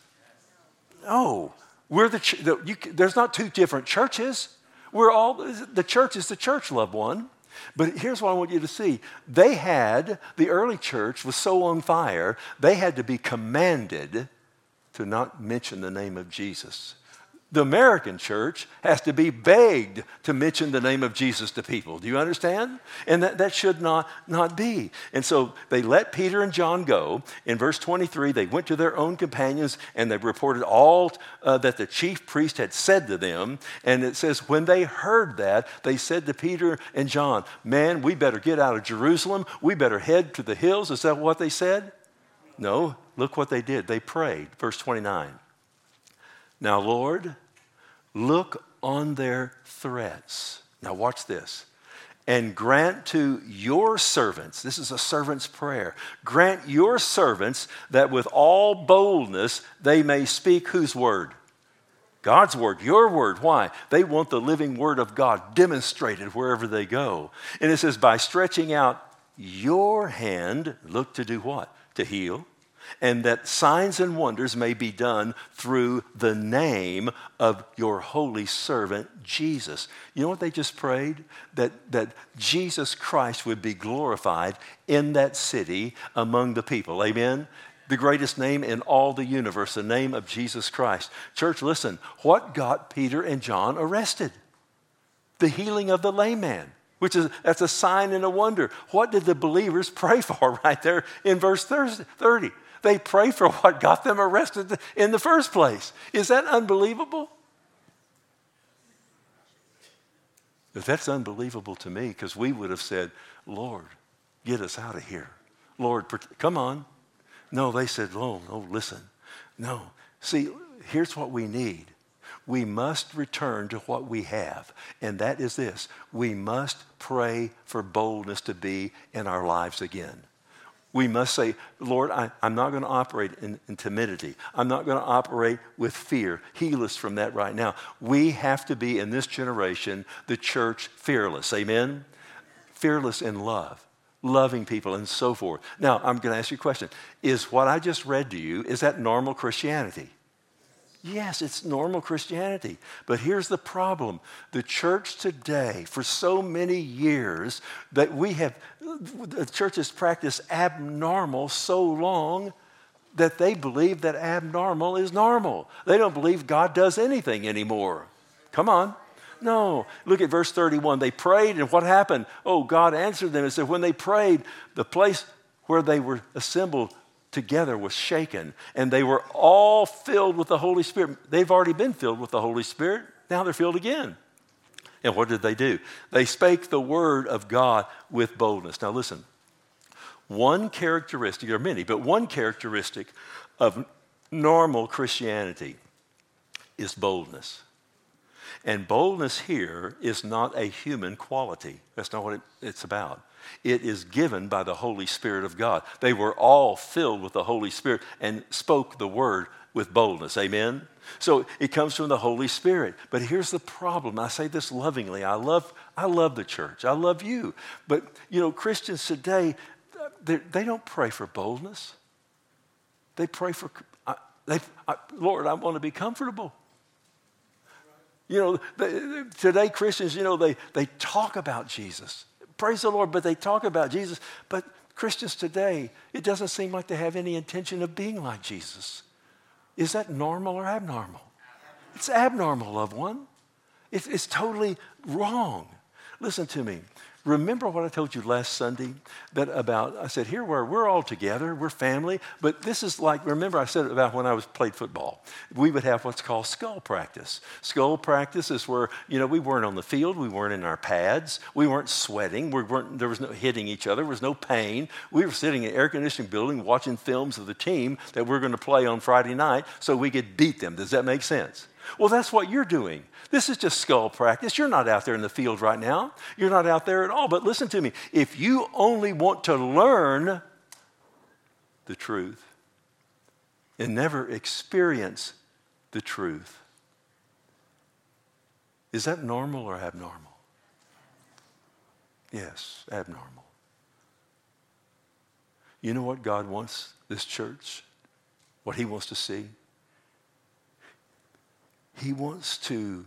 No. We're the, the you, there's not two different churches. We're all, the church is the church, loved one. But here's what I want you to see. They had, the early church was so on fire, they had to be commanded to not mention the name of Jesus. The American church has to be begged to mention the name of Jesus to people. Do you understand? And that, that should not, not be. And so they let Peter and John go. In verse twenty-three, they went to their own companions and they reported all uh, that the chief priest had said to them. And it says, when they heard that, they said to Peter and John, man, we better get out of Jerusalem. We better head to the hills. Is that what they said? No, look what they did. They prayed. Verse twenty-nine. Now, Lord, look on their threats. Now, watch this. And grant to your servants, this is a servant's prayer, grant your servants that with all boldness they may speak whose word? God's word, your word. Why? They want the living word of God demonstrated wherever they go. And it says, by stretching out your hand, look to do what? To heal. And that signs and wonders may be done through the name of your holy servant, Jesus. You know what they just prayed? That, that Jesus Christ would be glorified in that city among the people. Amen? The greatest name in all the universe, the name of Jesus Christ. Church, listen, what got Peter and John arrested? The healing of the lame man, which is, that's a sign and a wonder. What did the believers pray for right there in verse thirty? They pray for what got them arrested in the first place. Is that unbelievable? But that's unbelievable to me, because we would have said, Lord, get us out of here. Lord, come on. No, they said, oh, no, listen. No. See, here's what we need. We must return to what we have, and that is this. We must pray for boldness to be in our lives again. We must say, Lord, I, I'm not going to operate in, in timidity. I'm not going to operate with fear. Heal us from that right now. We have to be, in this generation, the church fearless. Amen? Fearless in love, loving people, and so forth. Now, I'm going to ask you a question. Is what I just read to you, is that normal Christianity? Yes, it's normal Christianity. But here's the problem. The church today, for so many years, that we have, the church has practiced abnormal so long that they believe that abnormal is normal. They don't believe God does anything anymore. Come on. No. Look at verse thirty-one. They prayed, and what happened? Oh, God answered them and said, when they prayed, the place where they were assembled together was shaken, and they were all filled with the Holy Spirit. They've already been filled with the Holy Spirit. Now they're filled again. And what did they do? They spake the word of God with boldness. Now listen, one characteristic, there are many, but one characteristic of normal Christianity is boldness. And boldness here is not a human quality. That's not what it, it's about. It is given by the Holy Spirit of God. They were all filled with the Holy Spirit and spoke the word with boldness. Amen? So it comes from the Holy Spirit. But here's the problem. I say this lovingly. I love, I love the church. I love you. But, you know, Christians today, they, they don't pray for boldness. They pray for, I, they, I, Lord, I want to be comfortable. You know, they, today Christians, you know, they, they talk about Jesus. Praise the Lord, but they talk about Jesus. But Christians today, it doesn't seem like they have any intention of being like Jesus. Is that normal or abnormal? It's abnormal, loved one. It's, it's totally wrong. Listen to me. Remember what I told you last Sunday that about, I said, here we're, we're all together, we're family, but this is like, remember I said about when I was played football. We would have what's called skull practice. Skull practice is where, you know, we weren't on the field, we weren't in our pads, we weren't sweating, we weren't, there was no hitting each other, there was no pain. We were sitting in an air-conditioned building watching films of the team that we're going to play on Friday night so we could beat them. Does that make sense? Well, that's what you're doing. This is just skull practice. You're not out there in the field right now. You're not out there at all. But listen to me. If you only want to learn the truth and never experience the truth, is that normal or abnormal? Yes, abnormal. You know what God wants this church? What he wants to see? He wants to,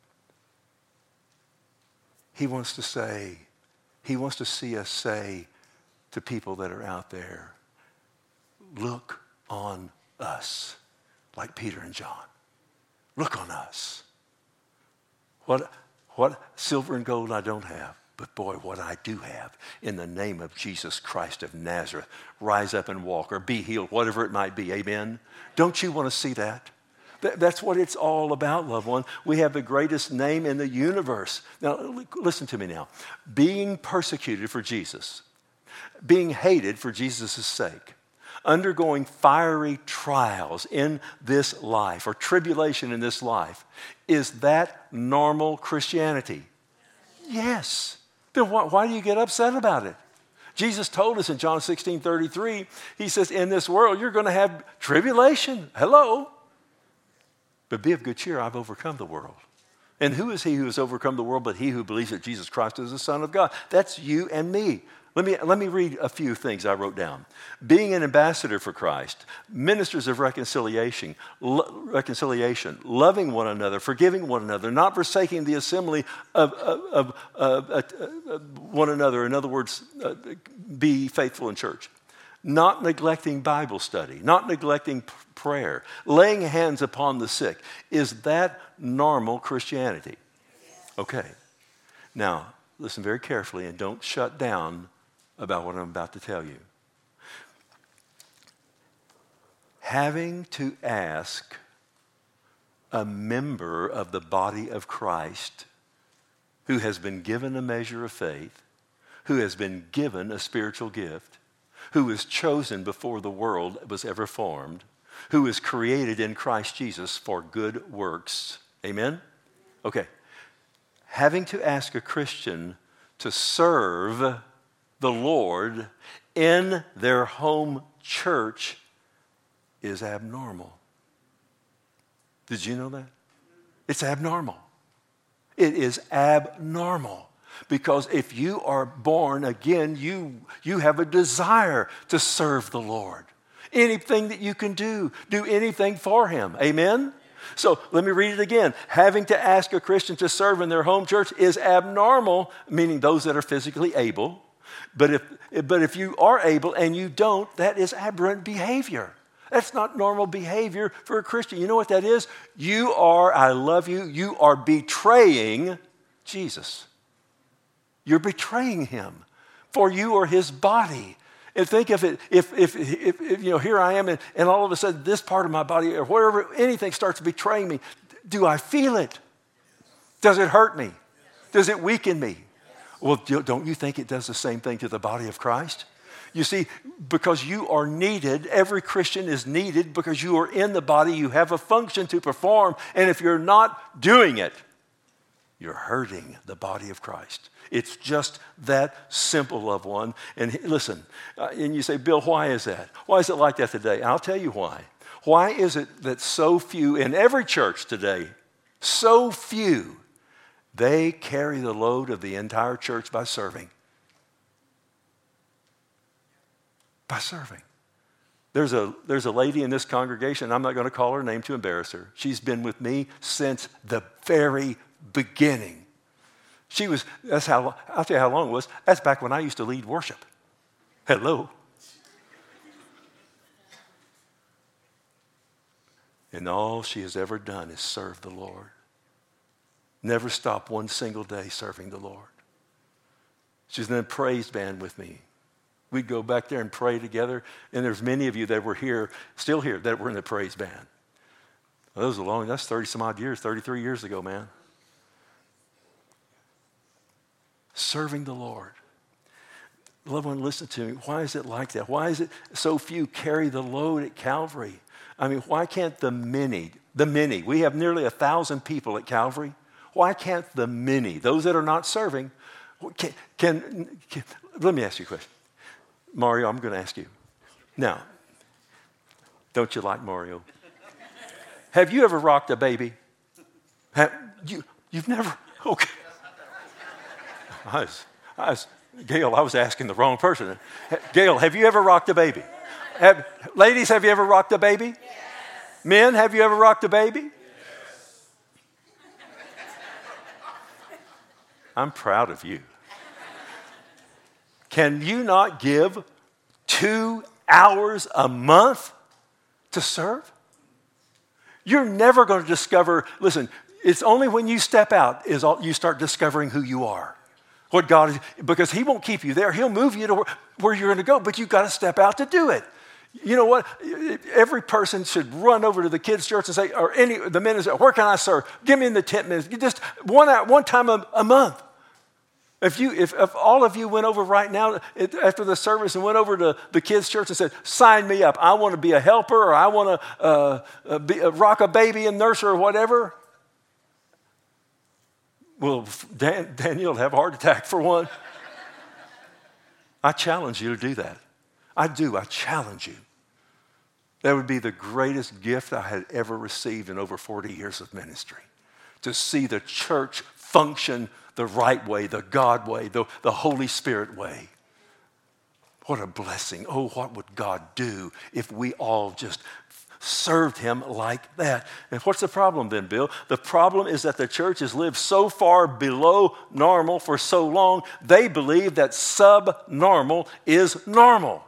he wants to say, he wants to see us say to people that are out there, look on us, like Peter and John. Look on us. What, what silver and gold I don't have, but boy, what I do have, in the name of Jesus Christ of Nazareth, rise up and walk or be healed, whatever it might be, amen? Don't you want to see that? That's what it's all about, loved one. We have the greatest name in the universe. Now, listen to me now. Being persecuted for Jesus, being hated for Jesus' sake, undergoing fiery trials in this life or tribulation in this life, is that normal Christianity? Yes. Then why, why do you get upset about it? Jesus told us in John sixteen thirty-three, he says, in this world you're going to have tribulation. Hello. But be of good cheer, I've overcome the world. And who is he who has overcome the world but he who believes that Jesus Christ is the Son of God? That's you and me. Let me, let me read a few things I wrote down. Being an ambassador for Christ, ministers of reconciliation, lo- reconciliation, loving one another, forgiving one another, not forsaking the assembly of, of, of, of, of one another. In other words, uh, be faithful in church. Not neglecting Bible study, not neglecting p- prayer, laying hands upon the sick. Is that normal Christianity? Okay. Now, listen very carefully and don't shut down about what I'm about to tell you. Having to ask a member of the body of Christ who has been given a measure of faith, who has been given a spiritual gift, who is chosen before the world was ever formed, who is created in Christ Jesus for good works. Amen? Okay. Having to ask a Christian to serve the Lord in their home church is abnormal. Did you know that? It's abnormal. It is abnormal. Because if you are born again, you, you have a desire to serve the Lord. Anything that you can do, do anything for Him. Amen? So let me read it again. Having to ask a Christian to serve in their home church is abnormal, meaning those that are physically able. But if, but if you are able and you don't, that is aberrant behavior. That's not normal behavior for a Christian. You know what that is? You are, I love you, you are betraying Jesus. You're betraying Him, for you are His body. And think of it, if, if, if, if you know, here I am, and, and all of a sudden this part of my body, or wherever, anything starts betraying me, do I feel it? Does it hurt me? Does it weaken me? Well, don't you think it does the same thing to the body of Christ? You see, because you are needed, every Christian is needed because you are in the body, you have a function to perform, and if you're not doing it, you're hurting the body of Christ. It's just that simple, loved one. And listen, uh, and you say, Bill, why is that? Why is it like that today? I'll tell you why. Why is it that so few in every church today, so few, they carry the load of the entire church by serving? By serving. There's a, there's a lady in this congregation, I'm not going to call her name to embarrass her. She's been with me since the very beginning. She was, that's how, I'll tell you how long it was. That's back when I used to lead worship. Hello. And all she has ever done is serve the Lord. Never stopped one single day serving the Lord. She's in a praise band with me. We'd go back there and pray together. And there's many of you that were here, still here, that were in the praise band. Well, that was a long, that's thirty some odd years, thirty-three years ago, man. Serving the Lord. Loved one, listen to me. Why is it like that? Why is it so few carry the load at Calvary? I mean, why can't the many, the many, we have nearly a thousand people at Calvary. Why can't the many, those that are not serving, can, can, can let me ask you a question. Mario, I'm going to ask you. Now, don't you like Mario? Have you ever rocked a baby? Have you, you've never? Okay. I was, I was, Gail, I was asking the wrong person. Gail, have you ever rocked a baby? Have, ladies, have you ever rocked a baby? Yes. Men, have you ever rocked a baby? Yes. I'm proud of you. Can you not give two hours a month to serve? You're never going to discover, listen, it's only when you step out is all, you start discovering who you are. What God is, because He won't keep you there. He'll move you to where, where you're going to go, but you've got to step out to do it. You know what? Every person should run over to the kids' church and say, or any the men say, where can I serve? Give me in the tent minutes. Just one hour, one time a, a month. If you, if, if all of you went over right now after the service and went over to the kids' church and said, sign me up. I want to be a helper, or I want to uh, uh, be, uh, rock a baby in nursery or whatever. Well, Dan, Daniel would have a heart attack for one. I challenge you to do that. I do. I challenge you. That would be the greatest gift I had ever received in over forty years of ministry. To see the church function the right way, the God way, the, the Holy Spirit way. What a blessing. Oh, what would God do if we all just served Him like that? And what's the problem then, Bill? The problem is that the church has lived so far below normal for so long, they believe that subnormal is normal.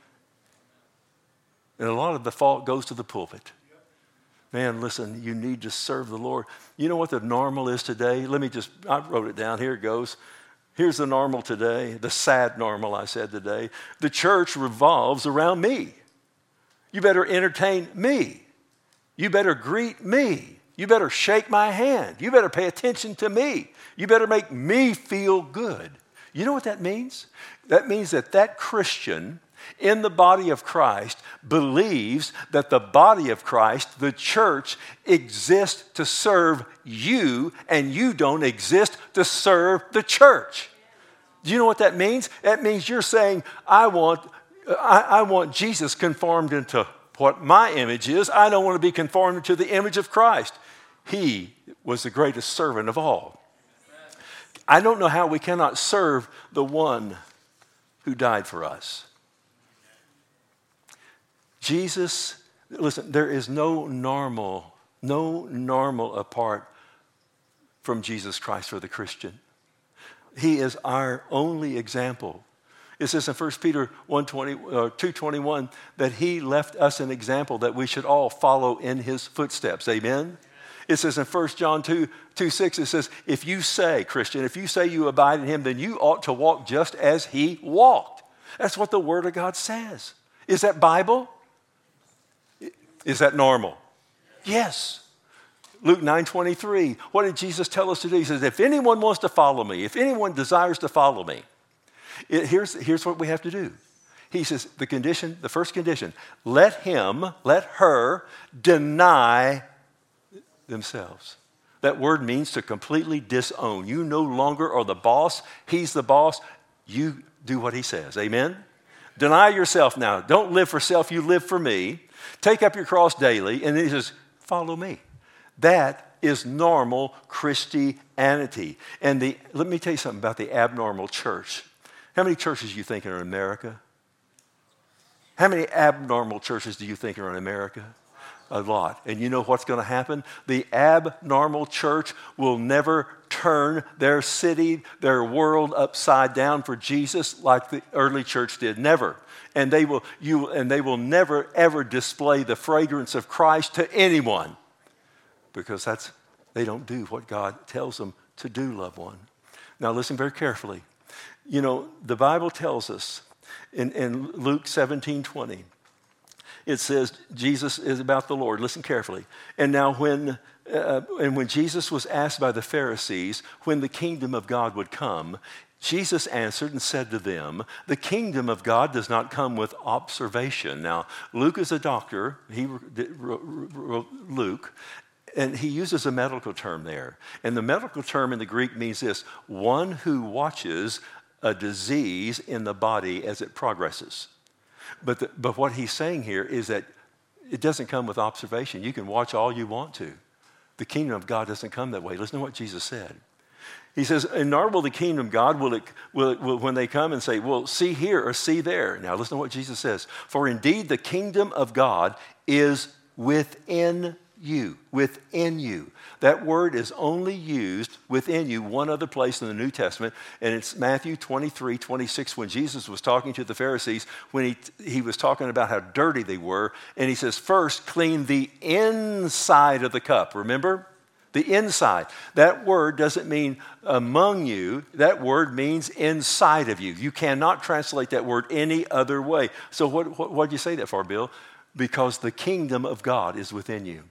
And a lot of the fault goes to the pulpit. Man, listen, you need to serve the Lord. You know what the normal is today? Let me just, I wrote it down. Here it goes. Here's the normal today, the sad normal I said today. The church revolves around me. You better entertain me. You better greet me. You better shake my hand. You better pay attention to me. You better make me feel good. You know what that means? That means that that Christian in the body of Christ believes that the body of Christ, the church, exists to serve you, and you don't exist to serve the church. Do you know what that means? That means you're saying, I want, I, I want Jesus conformed into what my image is. I don't want to be conformed to the image of Christ. He was the greatest servant of all. I don't know how we cannot serve the one who died for us. Jesus, listen, there is no normal, no normal apart from Jesus Christ for the Christian. He is our only example. It says in First Peter one twenty, uh, two twenty-one that he left us an example that we should all follow in his footsteps. Amen? It says in First John two, two six, it says, if you say, Christian, if you say you abide in him, then you ought to walk just as he walked. That's what the Word of God says. Is that Bible? Is that normal? Yes. Luke nine twenty-three, what did Jesus tell us to do? He says, if anyone wants to follow me, if anyone desires to follow me, it, here's, here's what we have to do. He says, the condition, the first condition, let him, let her deny themselves. That word means to completely disown. You no longer are the boss. He's the boss. You do what he says. Amen? Deny yourself now. Don't live for self. You live for me. Take up your cross daily. And then he says, follow me. That is normal Christianity. And the, let me tell you something about the abnormal church. How many churches do you think are in America? How many abnormal churches do you think are in America? A lot. And you know what's going to happen? The abnormal church will never turn their city, their world upside down for Jesus like the early church did. Never. And they will, you, and they will never, ever display the fragrance of Christ to anyone. Because that's, they don't do what God tells them to do, loved one. Now listen very carefully. You know, the Bible tells us in, in Luke seventeen twenty, it says Jesus is about the Lord. Listen carefully. And now when, uh, and when Jesus was asked by the Pharisees when the kingdom of God would come, Jesus answered and said to them, the kingdom of God does not come with observation. Now, Luke is a doctor. He wrote Luke. And he uses a medical term there. And the medical term in the Greek means this: one who watches a disease in the body as it progresses. But, the, but what he's saying here is that it doesn't come with observation. You can watch all you want to. The kingdom of God doesn't come that way. Listen to what Jesus said. He says, and nor will the kingdom of God, will it, will it, will, when they come and say, well, see here or see there. Now listen to what Jesus says. For indeed the kingdom of God is within you, within you. That word is only used within you one other place in the New Testament, and it's Matthew twenty-three, twenty-six, when Jesus was talking to the Pharisees, when he, he was talking about how dirty they were, and he says, first, clean the inside of the cup. Remember? The inside. That word doesn't mean among you. That word means inside of you. You cannot translate that word any other way. So what, what, what did you say that for, Bill? Because the kingdom of God is within you.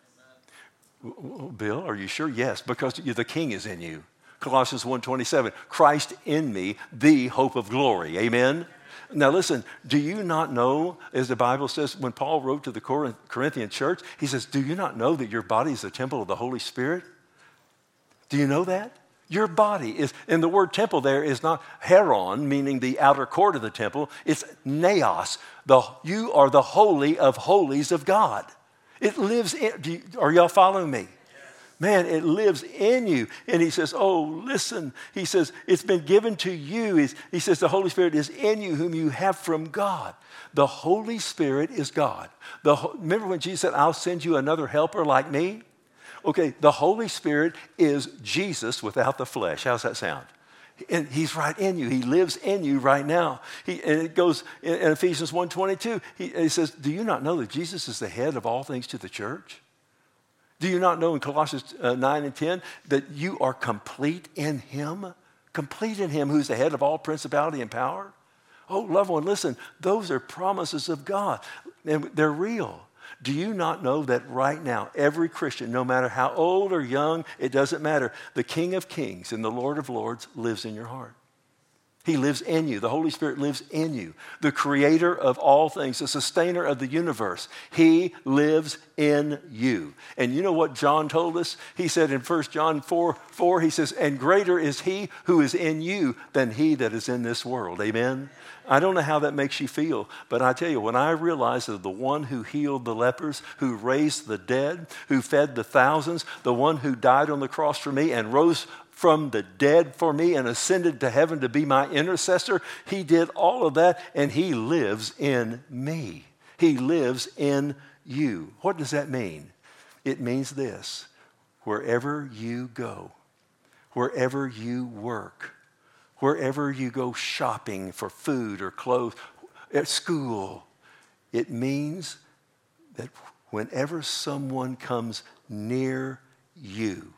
Bill, are you sure? Yes, because the King is in you. Colossians one twenty-seven, Christ in me, the hope of glory. Amen? Now listen, do you not know, as the Bible says, when Paul wrote to the Corinthian church, he says, do you not know that your body is the temple of the Holy Spirit? Do you know that? Your body is, and the word temple there is not heron, meaning the outer court of the temple. It's naos. The, you are the holy of holies of God. It lives in, do you, are y'all following me? Yes. Man, it lives in you. And he says, oh, listen. He says, it's been given to you. He's, he says, the Holy Spirit is in you, whom you have from God. The Holy Spirit is God. The, remember when Jesus said, I'll send you another helper like me? Okay, the Holy Spirit is Jesus without the flesh. How's that sound? And he's right in you. He lives in you right now. He, and it goes in, in Ephesians one twenty-two. He, he says, do you not know that Jesus is the head of all things to the church? Do you not know in Colossians uh, nine and ten that you are complete in him? Complete in him who's the head of all principality and power? Oh, loved one, listen, those are promises of God. And they're real. Do you not know that right now, every Christian, no matter how old or young, it doesn't matter, the King of Kings and the Lord of Lords lives in your heart? He lives in you. The Holy Spirit lives in you. The creator of all things, the sustainer of the universe. He lives in you. And you know what John told us? He said in First John four, four, he says, and greater is he who is in you than he that is in this world. Amen? I don't know how that makes you feel, but I tell you, when I realized that the one who healed the lepers, who raised the dead, who fed the thousands, the one who died on the cross for me and rose from the dead for me and ascended to heaven to be my intercessor, he did all of that, and he lives in me. He lives in you. What does that mean? It means this: wherever you go, wherever you work, wherever you go shopping for food or clothes, at school, it means that whenever someone comes near you,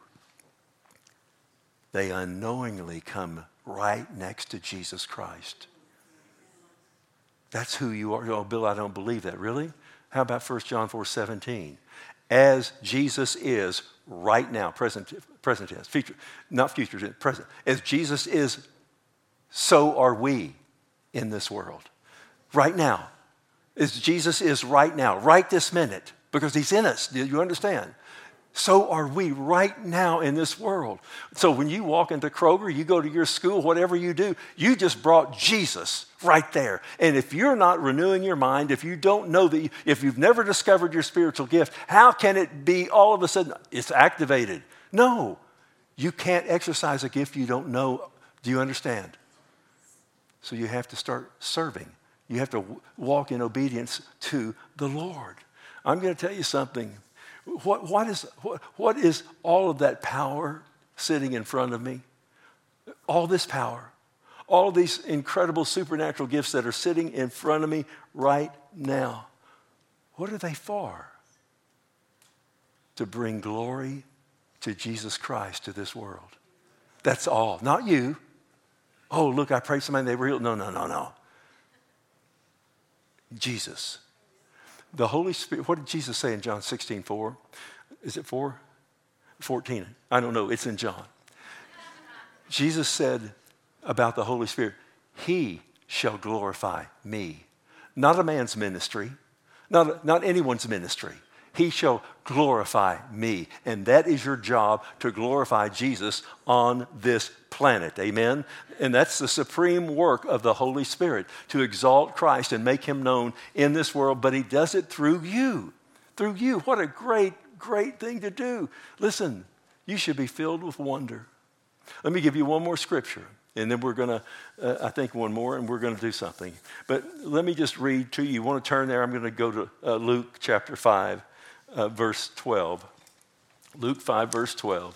they unknowingly come right next to Jesus Christ. That's who you are. Oh, Bill, I don't believe that. Really? How about First John four seventeen? As Jesus is right now, present, present tense, future, not future tense, present. As Jesus is, so are we in this world. Right now. As Jesus is right now, right this minute, because he's in us. Do you understand? So are we right now in this world. So when you walk into Kroger, you go to your school, whatever you do, you just brought Jesus right there. And if you're not renewing your mind, if you don't know that, you, if you've never discovered your spiritual gift, how can it be all of a sudden it's activated? No, you can't exercise a gift you don't know. Do you understand? So you have to start serving. You have to w- walk in obedience to the Lord. I'm going to tell you something. What, what, is, what, what is all of that power sitting in front of me? All this power, all these incredible supernatural gifts that are sitting in front of me right now. What are they for? To bring glory to Jesus Christ to this world. That's all. Not you. Oh, look, I prayed somebody, they were healed. No, no, no, no. Jesus. The Holy Spirit, what did Jesus say in John sixteen four? Is it four? fourteen. I don't know. It's in John. Jesus said about the Holy Spirit, he shall glorify me. Not a man's ministry, not, not anyone's ministry. He shall glorify me. And that is your job, to glorify Jesus on this planet. Amen? And that's the supreme work of the Holy Spirit, to exalt Christ and make him known in this world. But he does it through you. Through you. What a great, great thing to do. Listen, you should be filled with wonder. Let me give you one more scripture. And then we're going to, uh, I think one more, and we're going to do something. But let me just read to you. You want to turn there? I'm going to go to uh, Luke chapter five. Uh, verse twelve. Luke five, verse twelve.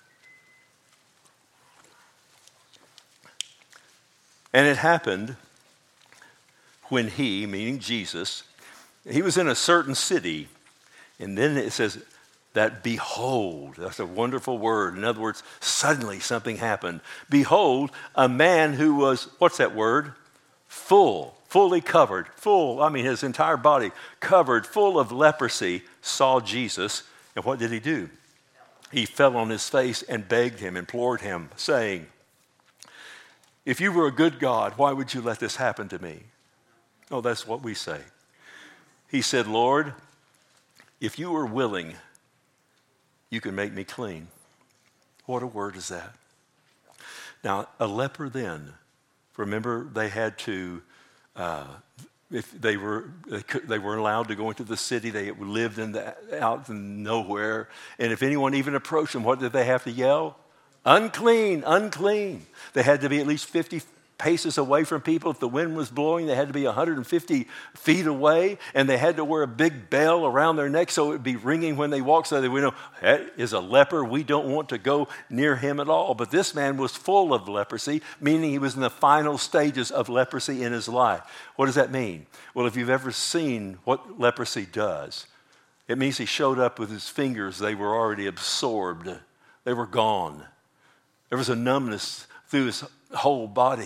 And it happened when he, meaning Jesus, he was in a certain city. And then it says that behold, that's a wonderful word. In other words, suddenly something happened. Behold, a man who was, what's that word? Full. Fully covered, full, I mean his entire body covered, full of leprosy, saw Jesus. And what did he do? He fell on his face and begged him, implored him, saying, if you were a good God, why would you let this happen to me? Oh, that's what we say. He said, Lord, if you were willing, you can make me clean. What a word is that? Now, a leper then, remember they had to, Uh, if they were, they, could, they weren't allowed to go into the city. They lived in the, out in nowhere. And if anyone even approached them, what did they have to yell? Unclean, unclean. They had to be at least fifty paces away from people. If the wind was blowing, they had to be one hundred fifty feet away. And they had to wear a big bell around their neck so it would be ringing when they walked, so they would know, that is a leper. We don't want to go near him at all. But this man was full of leprosy, meaning he was in the final stages of leprosy in his life. What does that mean? Well, if you've ever seen what leprosy does, it means he showed up with his fingers. They were already absorbed. They were gone. There was a numbness through his whole body.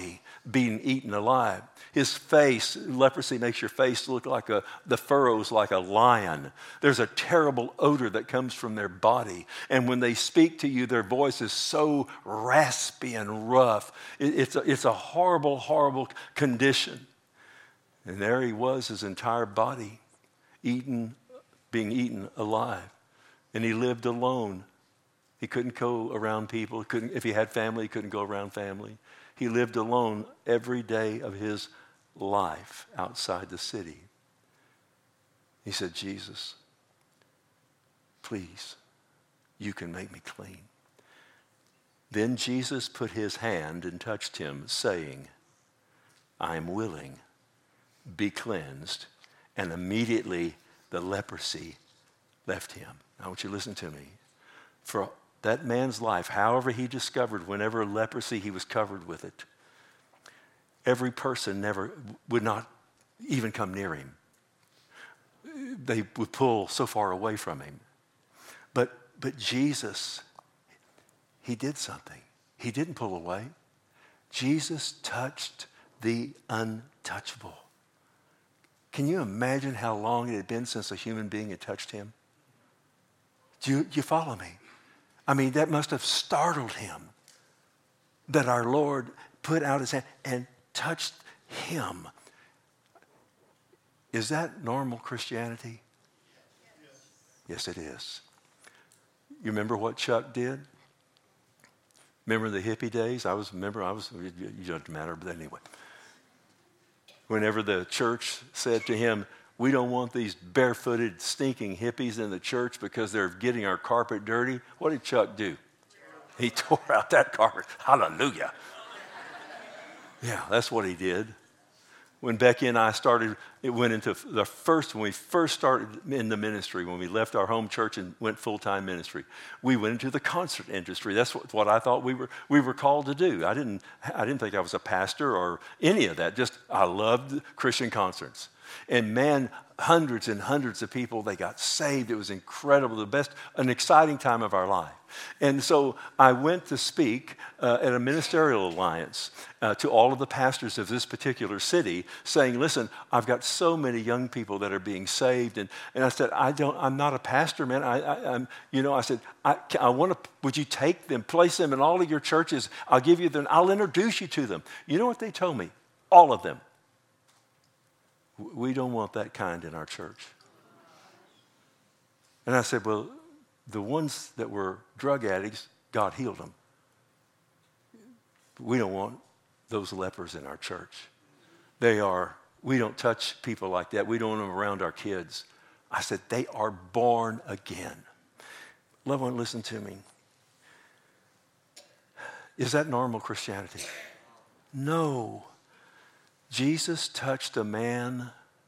being eaten alive. His face, leprosy makes your face look like a, the furrows like a lion. There's a terrible odor that comes from their body. And when they speak to you, their voice is so raspy and rough. It, it's, a, it's a horrible, horrible condition. And there he was, his entire body eaten, being eaten alive. And he lived alone. He couldn't go around people. He couldn't, if he had family, he couldn't go around family. He lived alone every day of his life outside the city. He said, Jesus, please, you can make me clean. Then Jesus put his hand and touched him, saying, I am willing, be cleansed. And immediately the leprosy left him. I want you to listen to me. For that man's life, however he discovered whenever leprosy, he was covered with it. Every person never would not even come near him. They would pull so far away from him. But, but Jesus, he did something. He didn't pull away. Jesus touched the untouchable. Can you imagine how long it had been since a human being had touched him? Do you, do you follow me? I mean, that must have startled him that our Lord put out his hand and touched him. Is that normal Christianity? Yes, it is. You remember what Chuck did? Remember the hippie days? I was, remember, I was, it doesn't matter, but anyway. Whenever the church said to him, we don't want these barefooted, stinking hippies in the church because they're getting our carpet dirty. What did Chuck do? He tore out that carpet. Hallelujah. Yeah, that's what he did. When Becky and I started, it went into the first, when we first started in the ministry, when we left our home church and went full-time ministry, we went into the concert industry. That's what, what I thought we were we were called to do. I didn't I didn't think I was a pastor or any of that. Just I loved Christian concerts. And man, hundreds and hundreds of people, they got saved. It was incredible, the best, an exciting time of our life. And so I went to speak uh, at a ministerial alliance uh, to all of the pastors of this particular city, saying, listen, I've got so many young people that are being saved. And, and I said, I don't, I'm not a pastor, man. I, I, I'm, you know, I said, I, I want to, would you take them, place them in all of your churches? I'll give you them, I'll introduce you to them. You know what they told me? All of them. We don't want that kind in our church. And I said, well, the ones that were drug addicts, God healed them. We don't want those lepers in our church. They are, we don't touch people like that. We don't want them around our kids. I said, they are born again. Loved one, listen to me. Is that normal Christianity? No. Jesus touched a man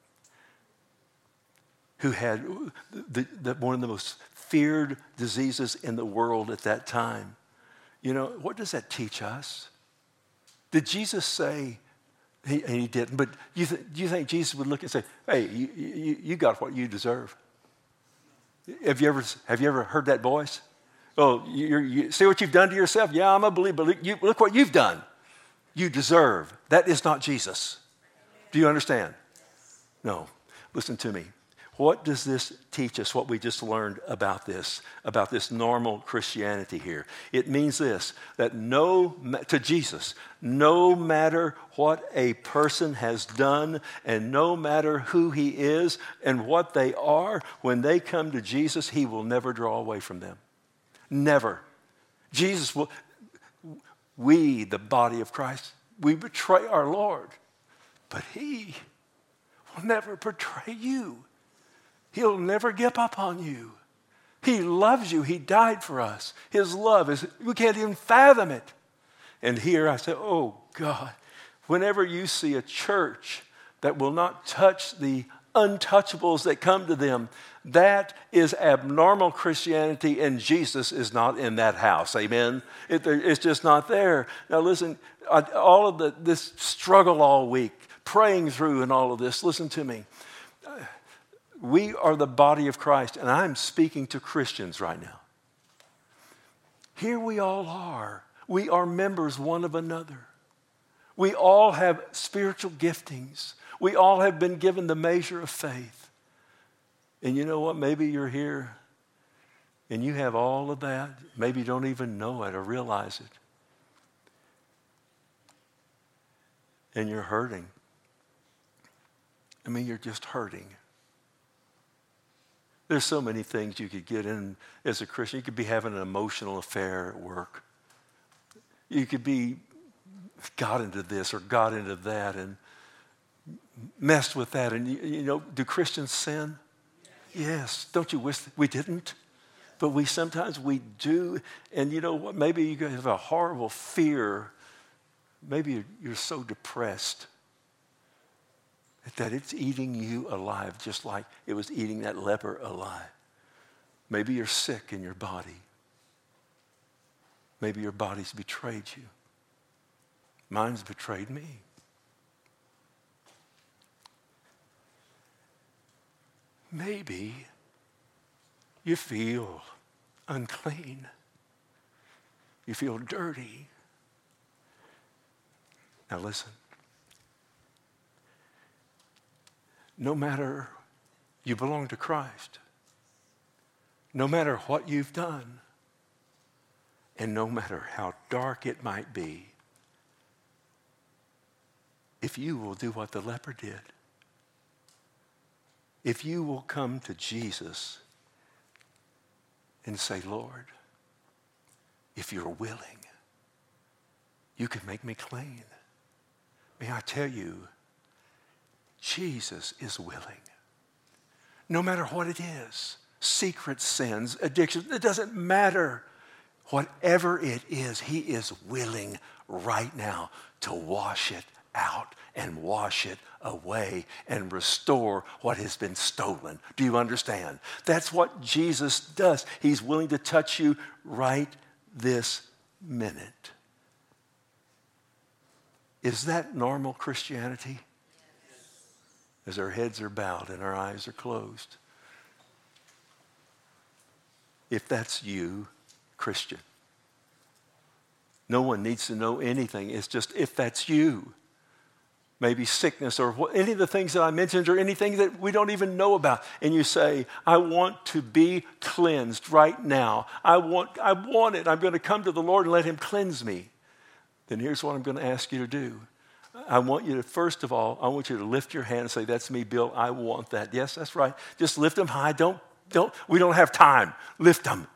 who had the, the, one of the most feared diseases in the world at that time. You know, what does that teach us? Did Jesus say, he, and he didn't, but you th- do you think Jesus would look and say, hey, you, you, you got what you deserve? Have you ever, have you ever heard that voice? Oh, you, you see what you've done to yourself? Yeah, I'm a believer, but you, look what you've done. You deserve. That is not Jesus. Do you understand? No. Listen to me. What does this teach us, what we just learned about this, about this normal Christianity here? It means this, that no, to Jesus, no matter what a person has done and no matter who he is and what they are, when they come to Jesus, he will never draw away from them. Never. Jesus will, we, the body of Christ, we betray our Lord, but he will never betray you. He'll never give up on you. He loves you. He died for us. His love is, we can't even fathom it. And here I say, oh God, whenever you see a church that will not touch the untouchables that come to them, that is abnormal Christianity, and Jesus is not in that house. Amen? It, it's just not there. Now listen, all of the, this struggle all week, praying through and all of this, listen to me. We are the body of Christ, and I'm speaking to Christians right now. Here we all are. We are members one of another. We all have spiritual giftings. We all have been given the measure of faith. And you know what? Maybe you're here and you have all of that. Maybe you don't even know it or realize it. And you're hurting. I mean, you're just hurting. There's so many things you could get in as a Christian. You could be having an emotional affair at work. You could be got into this or got into that and messed with that. And, you, you know, do Christians sin? Yes. Don't you wish we didn't? But we sometimes we do. And you know what? Maybe you have a horrible fear. Maybe you're, you're so depressed that it's eating you alive, just like it was eating that leper alive. Maybe you're sick in your body. Maybe your body's betrayed you. Mine's betrayed me. Maybe you feel unclean. You feel dirty. Now listen. No matter you belong to Christ, no matter what you've done, and no matter how dark it might be, if you will do what the leper did, if you will come to Jesus and say, Lord, if you're willing, you can make me clean. May I tell you, Jesus is willing. No matter what it is, secret sins, addictions, it doesn't matter. Whatever it is, he is willing right now to wash it out and wash it away and restore what has been stolen. Do you understand? That's what Jesus does. He's willing to touch you right this minute. Is that normal Christianity? As our heads are bowed and our eyes are closed. If that's you, Christian, no one needs to know anything. It's just if that's you, maybe sickness or what, any of the things that I mentioned or anything that we don't even know about, and you say, I want to be cleansed right now. I want, I want it. I'm going to come to the Lord and let him cleanse me. Then here's what I'm going to ask you to do. I want you to, first of all, I want you to lift your hand and say, that's me, Bill. I want that. Yes, that's right. Just lift them high. Don't, don't, we don't have time. Lift them.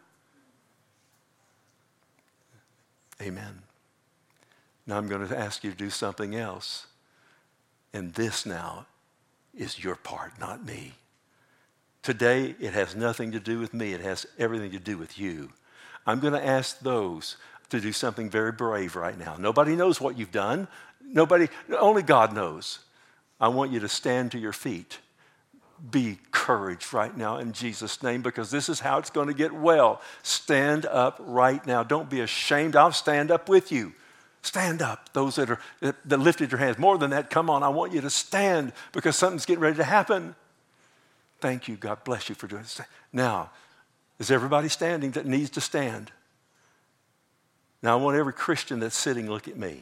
Amen. Now I'm going to ask you to do something else. And this now is your part, not me. Today, it has nothing to do with me. It has everything to do with you. I'm going to ask those to do something very brave right now. Nobody knows what you've done. Nobody, only God knows. I want you to stand to your feet. Be courage right now in Jesus' name, because this is how it's going to get well. Stand up right now. Don't be ashamed. I'll stand up with you. Stand up. Those that are that lifted your hands. More than that, come on. I want you to stand because something's getting ready to happen. Thank you. God bless you for doing this. Now, is everybody standing that needs to stand? Now, I want every Christian that's sitting look at me.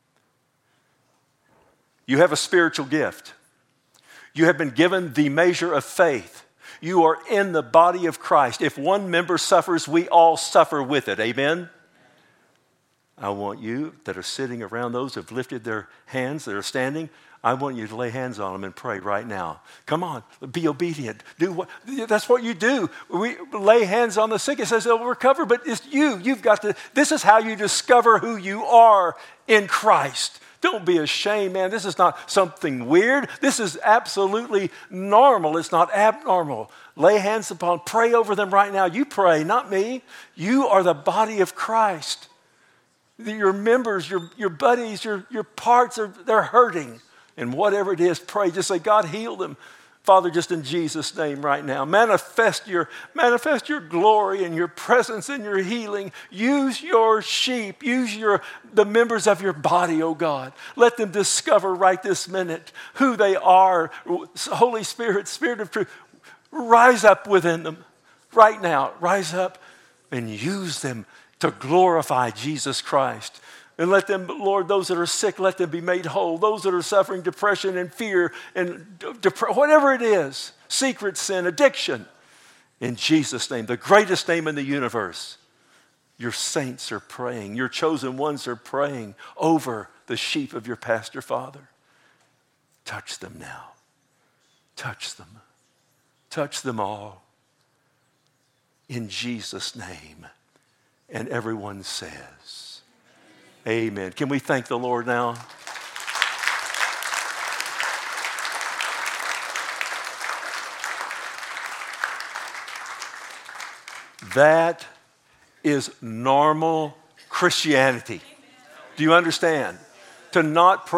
You have a spiritual gift. You have been given the measure of faith. You are in the body of Christ. If one member suffers, we all suffer with it. Amen? I want you that are sitting around those who have lifted their hands, that are standing, I want you to lay hands on them and pray right now. Come on, be obedient. Do what, that's what you do. We lay hands on the sick. It says they'll recover, but it's you. You've got to, this is how you discover who you are in Christ. Don't be ashamed, man. This is not something weird. This is absolutely normal. It's not abnormal. Lay hands upon, pray over them right now. You pray, not me. You are the body of Christ. Your members, your, your buddies, your, your parts, are they're hurting. And whatever it is, pray. Just say, God, heal them. Father, just in Jesus' name right now, manifest your, manifest your glory and your presence and your healing. Use your sheep. Use your, the members of your body, oh God. Let them discover right this minute who they are. Holy Spirit, Spirit of truth, rise up within them right now. Rise up and use them to glorify Jesus Christ. And let them, Lord, those that are sick, let them be made whole. Those that are suffering depression and fear and dep- whatever it is, secret sin, addiction, in Jesus' name, the greatest name in the universe, your saints are praying. Your chosen ones are praying over the sheep of your pastor, Father. Touch them now. Touch them. Touch them all. In Jesus' name. And everyone says, amen. Can we thank the Lord now? That is normal Christianity. Do you understand? To not pray